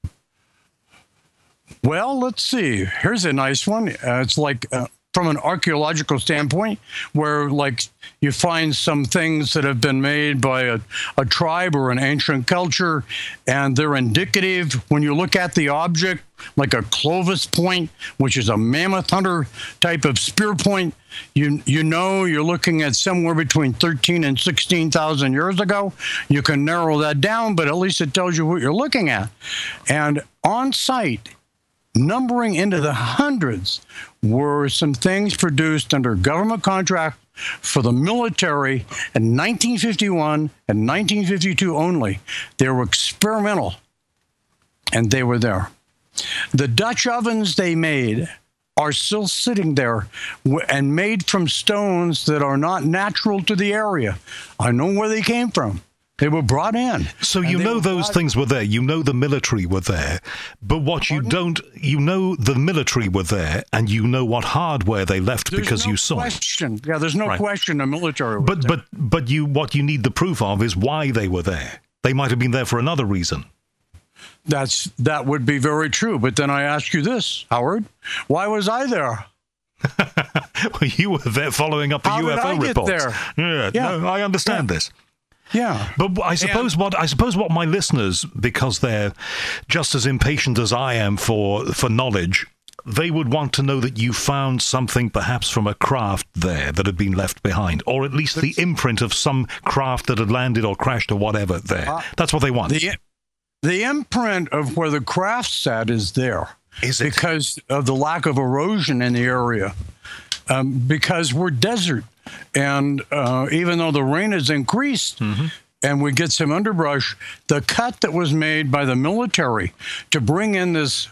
B: Well, let's see. Here's a nice one. Uh, it's like... Uh, from an archaeological standpoint, where like you find some things that have been made by a, a tribe or an ancient culture, and they're indicative. When you look at the object, like a Clovis point, which is a mammoth hunter type of spear point, you you know you're looking at somewhere between thirteen and sixteen thousand years ago. You can narrow that down, but at least it tells you what you're looking at. And on site, numbering into the hundreds, were some things produced under government contract for the military in nineteen fifty-one and nineteen fifty-two only. They were experimental, and they were there. The Dutch ovens they made are still sitting there and made from stones that are not natural to the area. I know where they came from. They were brought in.
A: So you know those brought... things were there. You know the military were there. But what Pardon? you don't, you know the military were there, and you know what hardware they left
B: there's
A: because
B: no
A: you saw
B: question. it. Yeah, there's no right. question the military was
A: but,
B: there.
A: But, but you, what you need the proof of is why they were there. They might have been there for another reason.
B: That's That would be very true. But then I ask you this, Howard. Why was I there?
A: Well, you were there following up the
B: How
A: U F O
B: did I
A: reports.
B: Get there?
A: Yeah, yeah. No, I understand
B: yeah.
A: this.
B: Yeah,
A: but I suppose and, what I suppose what my listeners, because they're just as impatient as I am for for knowledge, they would want to know that you found something perhaps from a craft there that had been left behind, or at least the imprint of some craft that had landed or crashed or whatever there. Uh, That's what they want.
B: The, the imprint of where the craft sat is there.
A: Is it?
B: Because of the lack of erosion in the area. Um, because we're desert. And uh, even though the rain has increased mm-hmm. and we get some underbrush, the cut that was made by the military to bring in this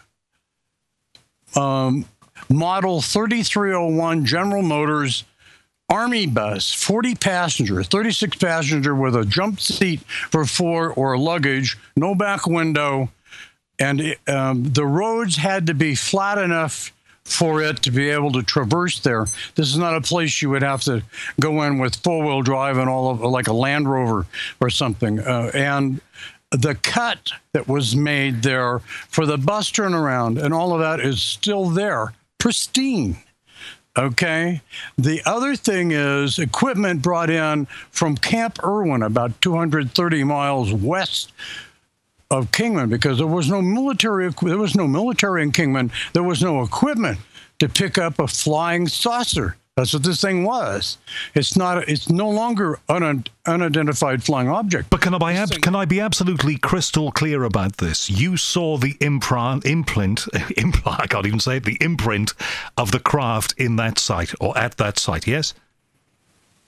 B: um, model thirty-three oh one General Motors Army bus, forty passenger, thirty-six passenger with a jump seat for four or luggage, no back window. And it, um, the roads had to be flat enough for it to be able to traverse there. This is not a place you would have to go in with four-wheel drive and all of like a Land Rover or something. Uh, and the cut that was made there for the bus turnaround and all of that is still there, pristine. Okay. The other thing is equipment brought in from Camp Irwin, about two hundred thirty miles west of Kingman, because there was no military. There was no military in Kingman. There was no equipment to pick up a flying saucer. That's what this thing was. It's not. It's no longer an unidentified flying object.
A: But can I, ab- can I be absolutely crystal clear about this? You saw the imprint, imprint, impl- I can't even say it, the imprint of the craft in that site or at that site. Yes.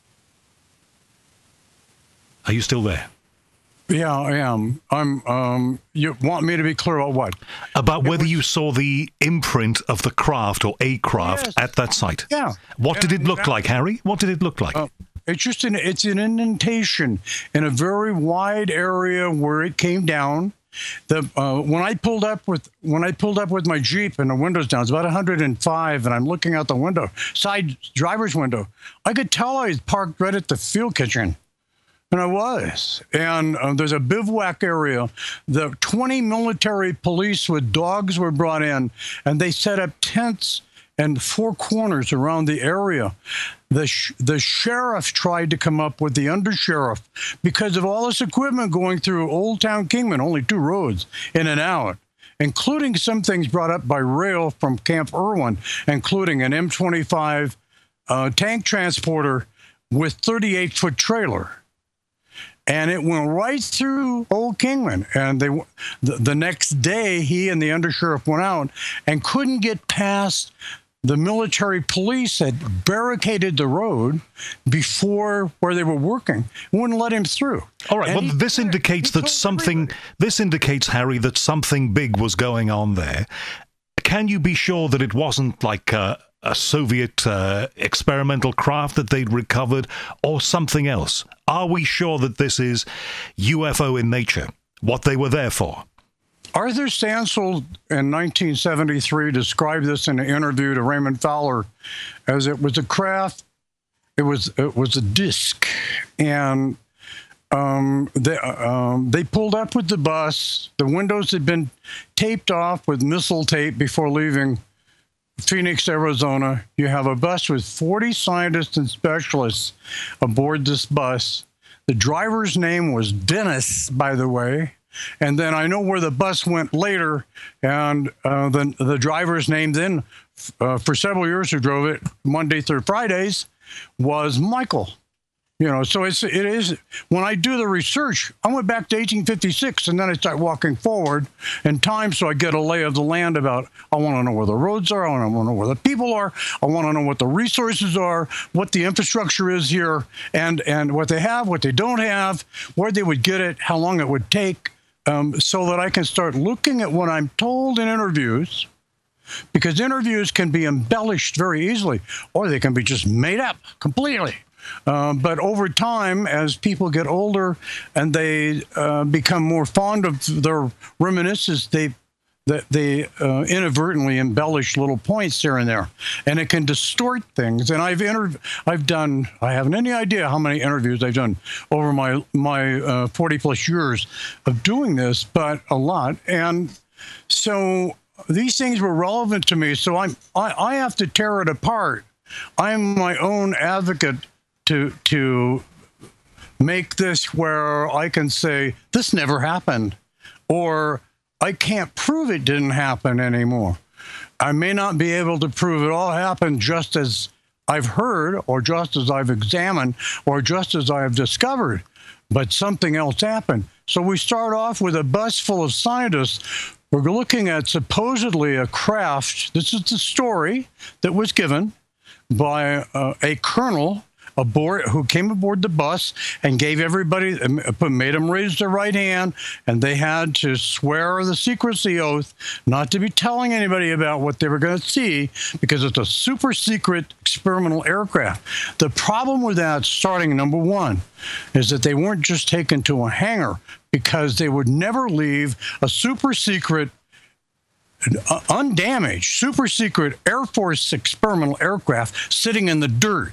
A: Are you still there?
B: Yeah, I am. I'm. Um, you want me to be clear about what?
A: About whether
B: was,
A: you saw the imprint of the craft or a craft
B: yes.
A: at that site.
B: Yeah.
A: What did it look like, Harry? What did it look like?
B: Uh, it's just an. It's an indentation in a very wide area where it came down. The uh, when I pulled up with when I pulled up with my Jeep and the windows down, it's about one hundred five, and I'm looking out the window, side driver's window. I could tell I was parked right at the fuel kitchen. And I was. And uh, there's a bivouac area. The twenty military police with dogs were brought in, and they set up tents and four corners around the area. The, sh- the sheriff tried to come up with the undersheriff because of all this equipment going through Old Town Kingman, only two roads in and out, including some things brought up by rail from Camp Irwin, including an M twenty-five uh, tank transporter with thirty-eight foot trailer. And it went right through Old Kingman. And they, the, the next day, he and the undersheriff went out and couldn't get past the military police that barricaded the road before where they were working. Wouldn't let him through.
A: All right.
B: And
A: well,
B: he,
A: this indicates that something. Everybody. This indicates, Harry, that something big was going on there. Can you be sure that it wasn't like a, a Soviet uh, experimental craft that they'd recovered, or something else? Are we sure that this is U F O in nature, what they were there for?
B: Arthur Stansel in nineteen seventy-three described this in an interview to Raymond Fowler as it was a craft, it was it was a disc, and um, they, um, they pulled up with the bus. The windows had been taped off with missile tape before leaving Phoenix, Arizona. You have a bus with forty scientists and specialists aboard this bus. The driver's name was Dennis, by the way. And then I know where the bus went later, and uh, the, the driver's name then, uh, for several years who drove it Monday through Fridays, was Michael. You know, so it's, it is, when I do the research, I went back to eighteen fifty-six, and then I start walking forward in time so I get a lay of the land about, I want to know where the roads are, I want to know where the people are, I want to know what the resources are, what the infrastructure is here, and, and what they have, what they don't have, where they would get it, how long it would take, um, so that I can start looking at what I'm told in interviews, because interviews can be embellished very easily, or they can be just made up completely. Uh, but over time, as people get older and they uh, become more fond of their reminiscences, they they, they uh, inadvertently embellish little points here and there, and it can distort things. And I've inter- I've done I haven't any idea how many interviews I've done over my my uh, forty plus years of doing this, but a lot. And so these things were relevant to me. So I'm I, I have to tear it apart. I'm my own advocate to to make this where I can say, this never happened, or I can't prove it didn't happen anymore. I may not be able to prove it all happened just as I've heard, or just as I've examined, or just as I have discovered, but something else happened. So we start off with a bus full of scientists. We're looking at supposedly a craft. This is the story that was given by uh, a colonel aboard who came aboard the bus and gave everybody, made them raise their right hand, and they had to swear the secrecy oath not to be telling anybody about what they were going to see, because it's a super secret experimental aircraft. The problem with that, starting number one, is that they weren't just taken to a hangar, because they would never leave a super secret, undamaged, super secret Air Force experimental aircraft sitting in the dirt.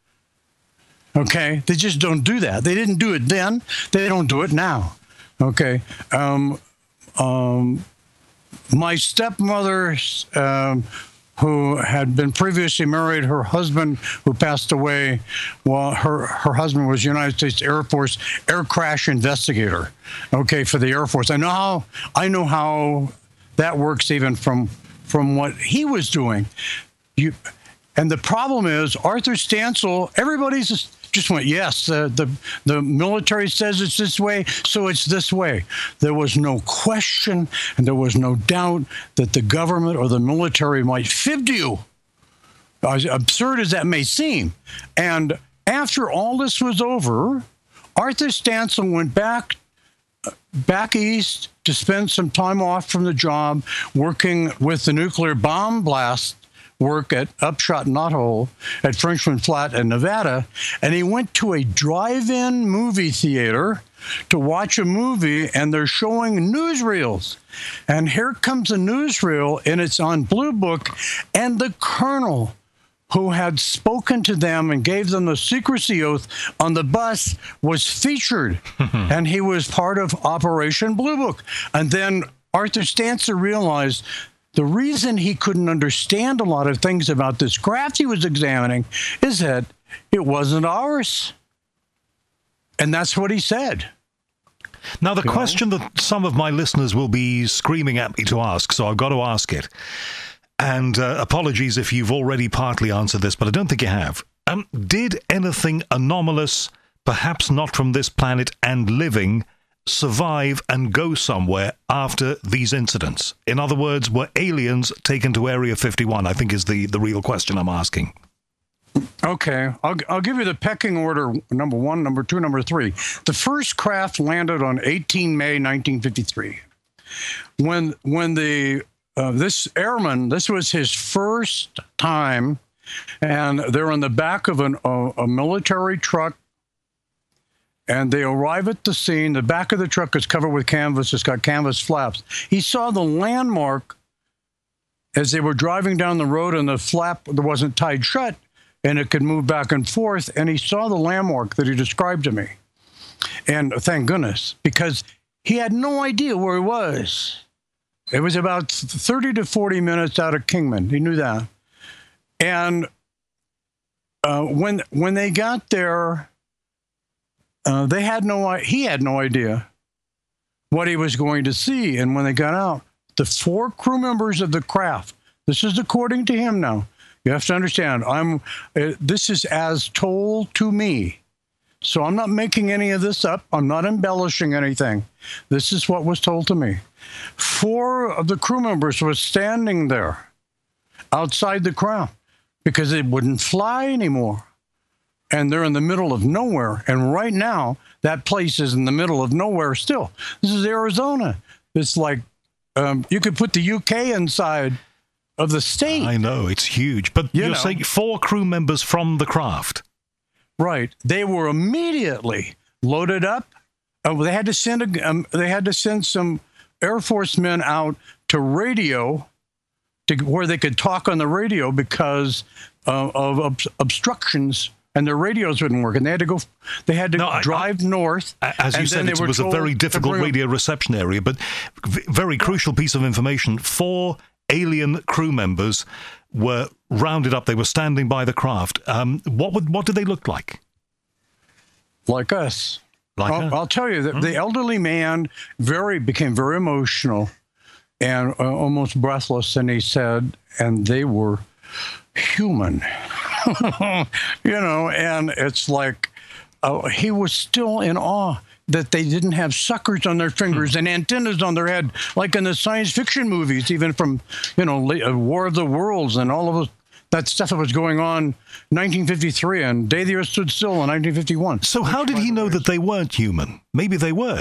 B: Okay, they just don't do that. They didn't do it then. They don't do it now. Okay. Um, um, my stepmother, um, who had been previously married, her husband, who passed away, well, her, her husband was United States Air Force air crash investigator. Okay, for the Air Force. I know how. I know how that works, even from from what he was doing. You. And the problem is, Arthur Stansel, everybody's just, just went, yes, the, the the military says it's this way, so it's this way. There was no question, and there was no doubt that the government or the military might fib to you, as absurd as that may seem. And after all this was over, Arthur Stancil went back back east to spend some time off from the job working with the nuclear bomb blast work at Upshot Knothole at Frenchman Flat in Nevada, and he went to a drive-in movie theater to watch a movie, and they're showing newsreels. And here comes a newsreel, and it's on Blue Book, and the colonel who had spoken to them and gave them the secrecy oath on the bus was featured, and he was part of Operation Blue Book. And then Arthur Stancil realized the reason he couldn't understand a lot of things about this craft he was examining is that it wasn't ours. And that's what he said.
A: Now, the
B: You
A: question know? that some of my listeners will be screaming at me to ask, so I've got to ask it. And uh, apologies if you've already partly answered this, but I don't think you have. Um, did anything anomalous, perhaps not from this planet and living, survive and go somewhere after these incidents? In other words, were aliens taken to Area fifty-one? I think is the, the real question I'm asking.
B: Okay, I'll, I'll give you the pecking order, number one, number two, number three. The first craft landed on the eighteenth of May, nineteen fifty-three. When, when the, uh, this airman, this was his first time, and they're in the back of an, uh, a military truck, and they arrive at the scene. The back of the truck is covered with canvas. It's got canvas flaps. He saw the landmark as they were driving down the road, and the flap wasn't tied shut, and it could move back and forth. And he saw the landmark that he described to me. And thank goodness, because he had no idea where he was. It was about thirty to forty minutes out of Kingman. He knew that. And uh, when when they got there, Uh, they had no, he had no idea what he was going to see. And when they got out, the four crew members of the craft, this is according to him now. You have to understand, I'm, uh, this is as told to me. So I'm not making any of this up. I'm not embellishing anything. This is what was told to me. Four of the crew members were standing there outside the craft because it wouldn't fly anymore. And they're in the middle of nowhere. And right now, that place is in the middle of nowhere still. This is Arizona. It's like um, you could put the U K inside of the state.
A: I know, it's huge. But
B: you
A: you're
B: know,
A: saying four crew members from the craft.
B: Right. They were immediately loaded up. Uh, they had to send a, um, they had to send some Air Force men out to radio to where they could talk on the radio because uh, of ob- obstructions. And their radios wouldn't work, and they had to go. They had to
A: no,
B: drive
A: I,
B: north.
A: As you said, it was a very difficult radio reception area, but very crucial piece of information. Four alien crew members were rounded up. They were standing by the craft. Um, what would what did they look like?
B: Like us.
A: Like
B: I'll,
A: us.
B: I'll tell you that hmm. the elderly man very became very emotional and uh, almost breathless, and he said, and they were human. You know, and it's like uh, he was still in awe that they didn't have suckers on their fingers hmm. and antennas on their head, like in the science fiction movies, even from, you know, War of the Worlds and all of that stuff that was going on nineteen fifty-three and Day the Earth Stood Still in nineteen fifty-one.
A: So how did he know that they weren't human? Maybe they were.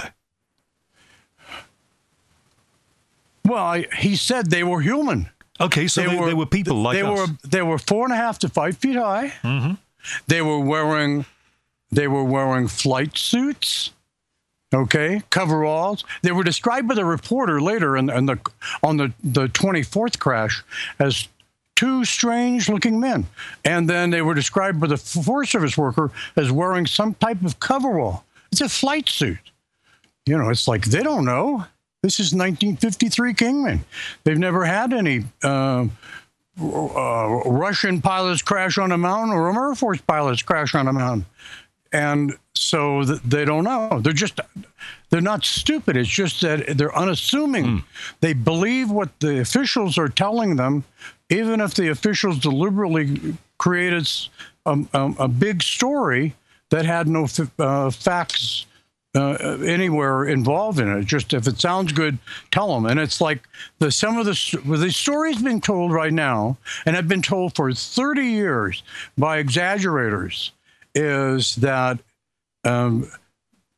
B: Well, I, he said they were human.
A: Okay, so they, they, were, they were people like
B: they
A: us.
B: Were, they were four and a half to five feet high.
A: Mm-hmm.
B: They were wearing, they were wearing flight suits. Okay, coveralls. They were described by the reporter later in, in the on the, the twenty-fourth crash as two strange-looking men, and then they were described by the Forest Service worker as wearing some type of coverall. It's a flight suit. You know, it's like they don't know. This is nineteen fifty-three Kingman. They've never had any uh, uh, Russian pilots crash on a mountain or Air Force pilots crash on a mountain. And so th- they don't know. They're just, they're not stupid. It's just that they're unassuming. Mm. They believe what the officials are telling them, even if the officials deliberately created a, a, a big story that had no f- uh, facts Uh, anywhere involved in it. Just if it sounds good, tell them. And it's like the some of the well, the stories being told right now, and have been told for thirty years by exaggerators, is that um,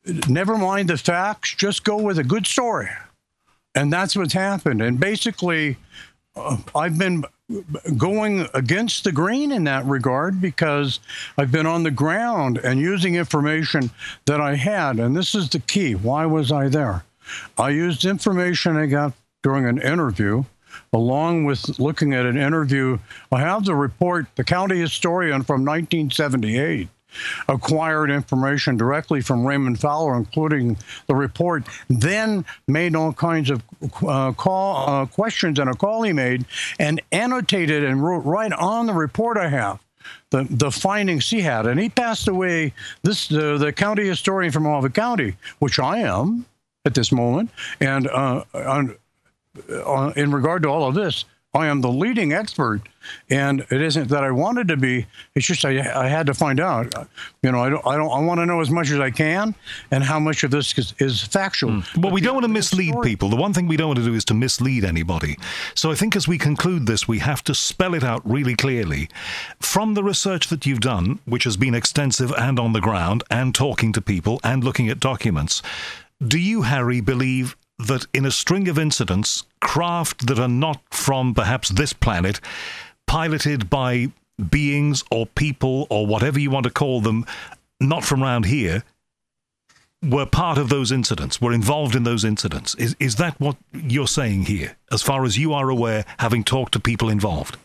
B: never mind the facts, just go with a good story. And that's what's happened. And basically, uh, I've been going against the grain in that regard because I've been on the ground and using information that I had. And this is the key. Why was I there? I used information I got during an interview, along with looking at an interview. I have the report, the county historian from nineteen seventy-eight. Acquired information directly from Raymond Fowler, including the report, then made all kinds of uh, call uh, questions and a call he made, and annotated and wrote right on the report I have the the findings he had. And he passed away. This uh, the county historian from Mohave County, which I am at this moment, and uh, on, uh, in regard to all of this, I am the leading expert, and it isn't that I wanted to be. It's just I, I had to find out. You know, I don't. I don't. I want to know as much as I can, and how much of this is, is factual.
A: Mm. Well, we don't want to mislead people. The one thing we don't want to do is to mislead anybody. So I think as we conclude this, we have to spell it out really clearly. From the research that you've done, which has been extensive and on the ground, and talking to people and looking at documents, do you, Harry, believe that in a string of incidents, craft that are not from perhaps this planet, piloted by beings or people or whatever you want to call them, not from around here, were part of those incidents, were involved in those incidents? Is, is that what you're saying here, as far as you are aware, having talked to people involved?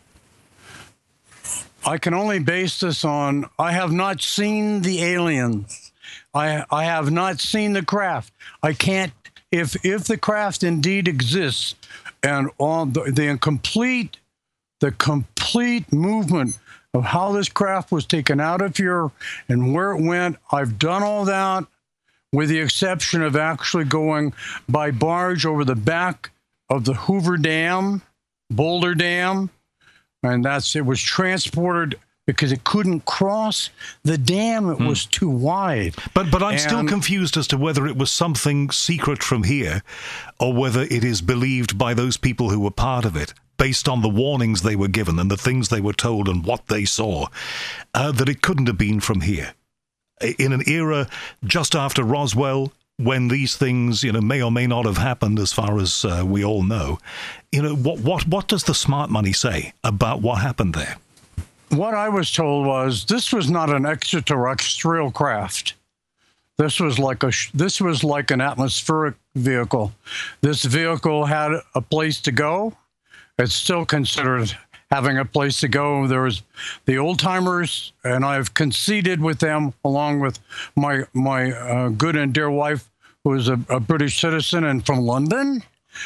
B: I can only base this on, I have not seen the aliens. I, I have not seen the craft. I can't If if the craft indeed exists, and on the, the complete the complete movement of how this craft was taken out of here and where it went, I've done all that, with the exception of actually going by barge over the back of the Hoover Dam, Boulder Dam, and that's it was transported because it couldn't cross the dam. It hmm. was too wide.
A: But but I'm
B: and,
A: still confused as to whether it was something secret from here or whether it is believed by those people who were part of it, based on the warnings they were given and the things they were told and what they saw, uh, that it couldn't have been from here. In an era just after Roswell, when these things, you know, may or may not have happened, as far as uh, we all know, you know, what what what does the smart money say about what happened there?
B: What I was told was this was not an extraterrestrial craft. This was like a this was like an atmospheric vehicle. This vehicle had a place to go. It's still considered having a place to go. There was the old timers, and I've conceded with them, along with my my uh, good and dear wife, who is a, a British citizen and from London.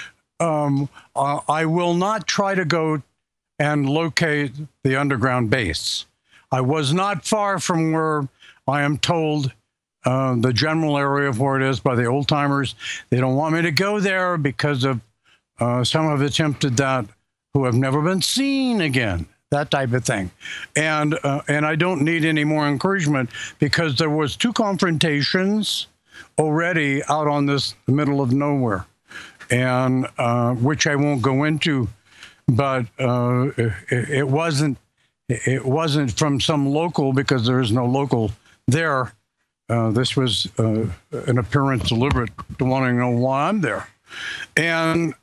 B: Um, uh, I will not try to go and locate the underground base. I was not far from where I am told uh, the general area of where it is by the old timers. They don't want me to go there because of uh, some have attempted that who have never been seen again, that type of thing. And uh, and I don't need any more encouragement because there was two confrontations already out on this middle of nowhere, and uh, which I won't go into. But uh, it, it wasn't it wasn't from some local, because there is no local there. Uh, this was uh, an appearance deliberate to wanting to know why I'm there. And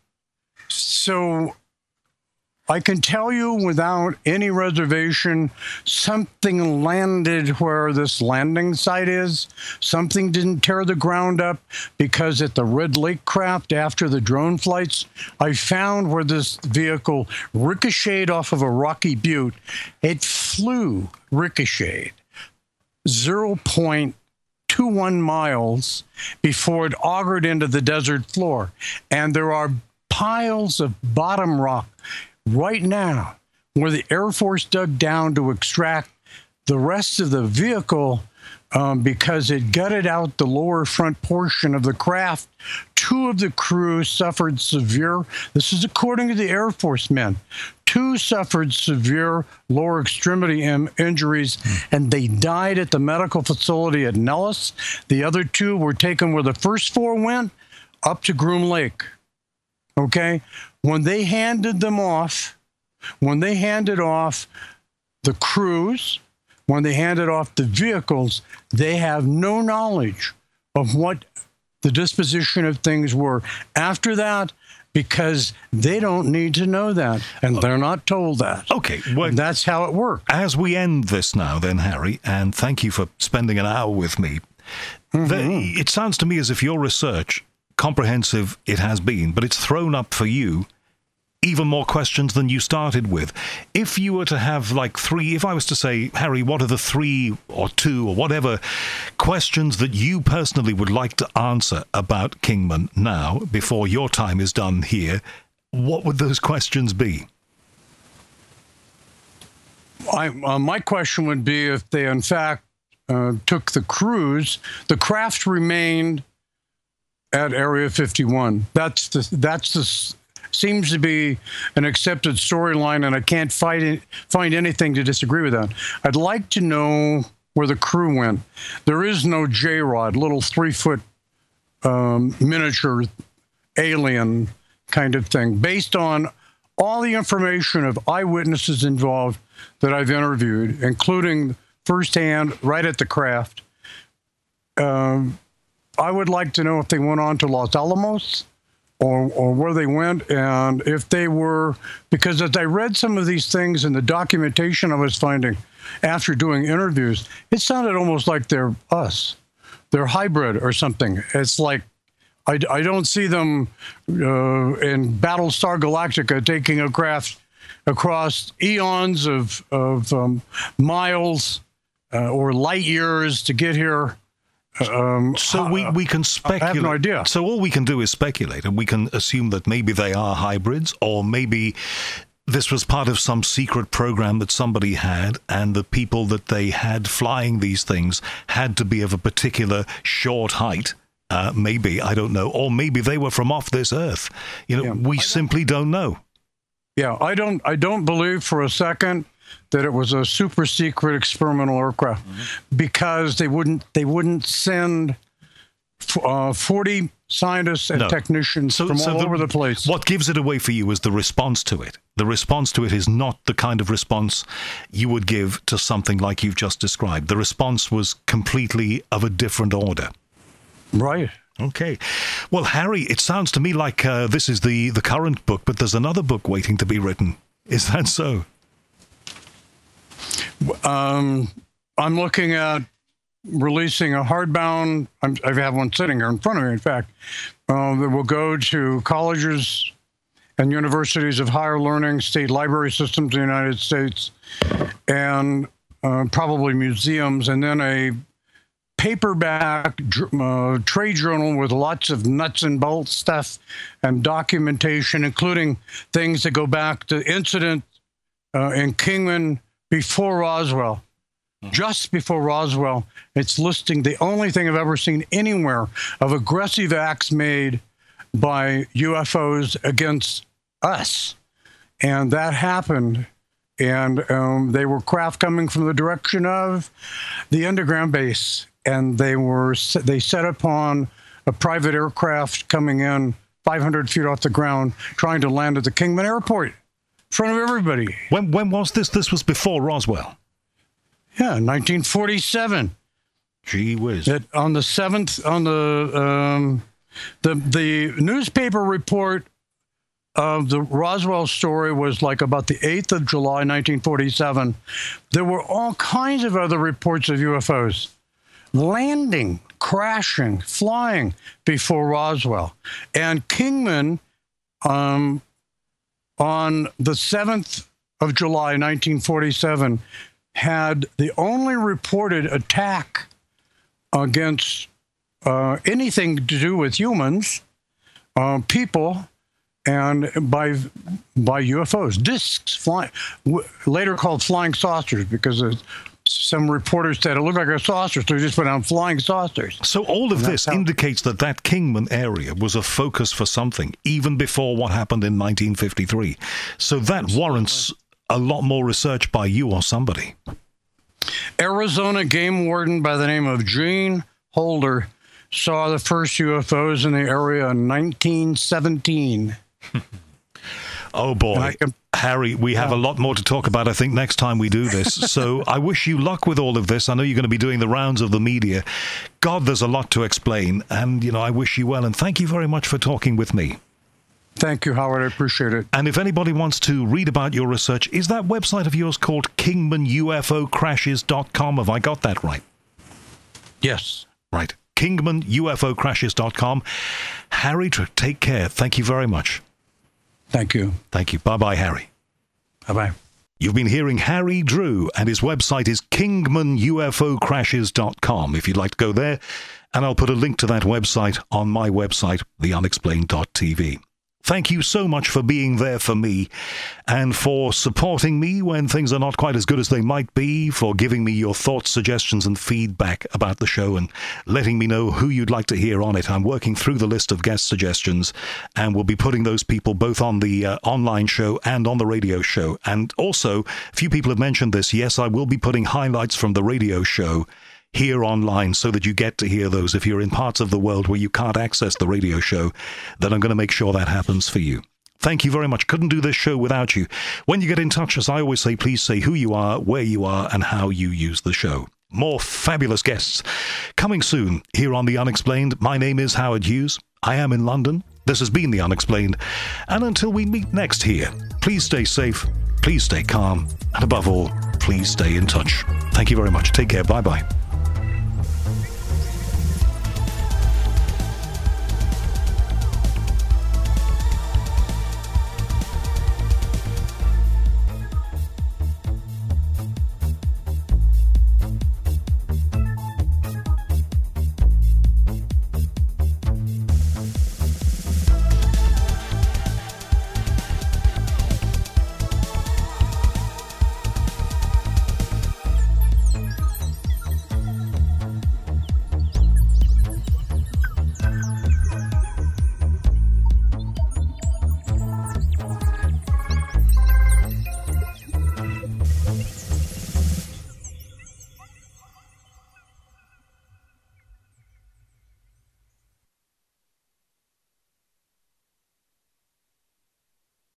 B: so I can tell you without any reservation, something landed where this landing site is. Something didn't tear the ground up, because at the Red Lake craft, after the drone flights, I found where this vehicle ricocheted off of a rocky butte. It flew, ricocheted, zero point two one miles before it augured into the desert floor. And there are piles of bottom rock right now where the Air Force dug down to extract the rest of the vehicle, um, because it gutted out the lower front portion of the craft. Two of the crew suffered severe, this is according to the Air Force men, two suffered severe lower extremity in injuries, and they died at the medical facility at Nellis. The other two were taken where the first four went, up to Groom Lake. Okay? When they handed them off, when they handed off the crews, when they handed off the vehicles, they have no knowledge of what the disposition of things were after that, because they don't need to know that, and they're not told that.
A: Okay, well,
B: and that's how it works.
A: As we end this now, then, Harry, and thank you for spending an hour with me, mm-hmm. the, it sounds to me as if your research, comprehensive it has been, but it's thrown up for you even more questions than you started with. If you were to have like three, if I was to say, Harry, what are the three or two or whatever questions that you personally would like to answer about Kingman now, before your time is done here, what would those questions be?
B: I, uh, my question would be if they, in fact, uh, took the cruise, the craft remained at Area fifty-one. That's the, that's the, seems to be an accepted storyline, and I can't find it, find anything to disagree with that. I'd like to know where the crew went. There is no J-Rod, little three-foot um, miniature alien kind of thing, based on all the information of eyewitnesses involved that I've interviewed, including firsthand right at the craft. Um, I would like to know if they went on to Los Alamos, Or, or where they went, and if they were, because as I read some of these things in the documentation I was finding after doing interviews, it sounded almost like they're us. They're hybrid or something. It's like, I, I don't see them uh, in Battlestar Galactica taking a craft across eons of, of um, miles uh, or light years to get here. Um,
A: so we, we can speculate.
B: I have no idea.
A: So all we can do is speculate, and we can assume that maybe they are hybrids, or maybe this was part of some secret program that somebody had, and the people that they had flying these things had to be of a particular short height. Uh, maybe, I don't know. Or maybe they were from off this earth. You know, yeah, we simply don't know.
B: Yeah, I don't, I don't believe for a second that it was a super secret experimental aircraft, mm-hmm. because they wouldn't they wouldn't send uh, forty scientists and no. technicians so, from so all the, over the place.
A: What gives it away for you is the response to it. The response to it is not the kind of response you would give to something like you've just described. The response was completely of a different order.
B: Right.
A: Okay. Well, Harry, it sounds to me like uh, this is the, the current book, but there's another book waiting to be written. Is that so?
B: Um, I'm looking at releasing a hardbound, I'm, I have one sitting here in front of me, in fact, uh, that will go to colleges and universities of higher learning, state library systems in the United States, and uh, probably museums, and then a paperback uh, trade journal with lots of nuts and bolts stuff and documentation, including things that go back to incident uh, in Kingman before Roswell, just before Roswell. It's listing the only thing I've ever seen anywhere of aggressive acts made by U F Os against us. And that happened. And um, they were craft coming from the direction of the underground base. And they were they set upon a private aircraft coming in five hundred feet off the ground, trying to land at the Kingman Airport. In front of everybody.
A: When when was this? This was before Roswell.
B: Yeah, nineteen forty-seven.
A: Gee whiz!
B: It, on the seventh, on the um, the the newspaper report of the Roswell story was like about the eighth of July, nineteen forty-seven. There were all kinds of other reports of U F Os landing, crashing, flying before Roswell, and Kingman. Um, On the seventh of July, nineteen forty-seven, had the only reported attack against uh, anything to do with humans, uh, people, and by by U F Os, discs flying, w- later called flying saucers, because uh, some reporters said it looked like a saucer, so they just put on flying saucers.
A: So all of this how- indicates that that Kingman area was a focus for something, even before what happened in nineteen fifty-three. So that Absolutely. warrants a lot more research by you or somebody.
B: Arizona game warden by the name of Gene Holder saw the first U F Os in the area in nineteen seventeen.
A: Oh, boy. Can, Harry, we have yeah. a lot more to talk about, I think, next time we do this. So I wish you luck with all of this. I know you're going to be doing the rounds of the media. God, there's a lot to explain. And, you know, I wish you well. And thank you very much for talking with me.
B: Thank you, Howard. I appreciate it.
A: And if anybody wants to read about your research, is that website of yours called Kingman U F O Crashes dot com? Have I got that right?
B: Yes.
A: Right. Kingman U F O Crashes dot com. Harry, take care. Thank you very much.
B: Thank you.
A: Thank you. Bye-bye, Harry.
B: Bye-bye.
A: You've been hearing Harry Drew, and his website is Kingman U F O Crashes dot com if you'd like to go there. And I'll put a link to that website on my website, the unexplained dot t v. Thank you so much for being there for me and for supporting me when things are not quite as good as they might be, for giving me your thoughts, suggestions and feedback about the show and letting me know who you'd like to hear on it. I'm working through the list of guest suggestions and we'll be putting those people both on the uh, online show and on the radio show. And also, a few people have mentioned this. Yes, I will be putting highlights from the radio show here online so that you get to hear those. If you're in parts of the world where you can't access the radio show, then I'm going to make sure that happens for you. Thank you very much. Couldn't do this show without you. When you get in touch, as I always say, please say who you are, where you are, and how you use the show. More fabulous guests coming soon here on The Unexplained. My name is Howard Hughes. I am in London. This has been The Unexplained. And until we meet next here, please stay safe, please stay calm, and above all, please stay in touch. Thank you very much. Take care. Bye-bye.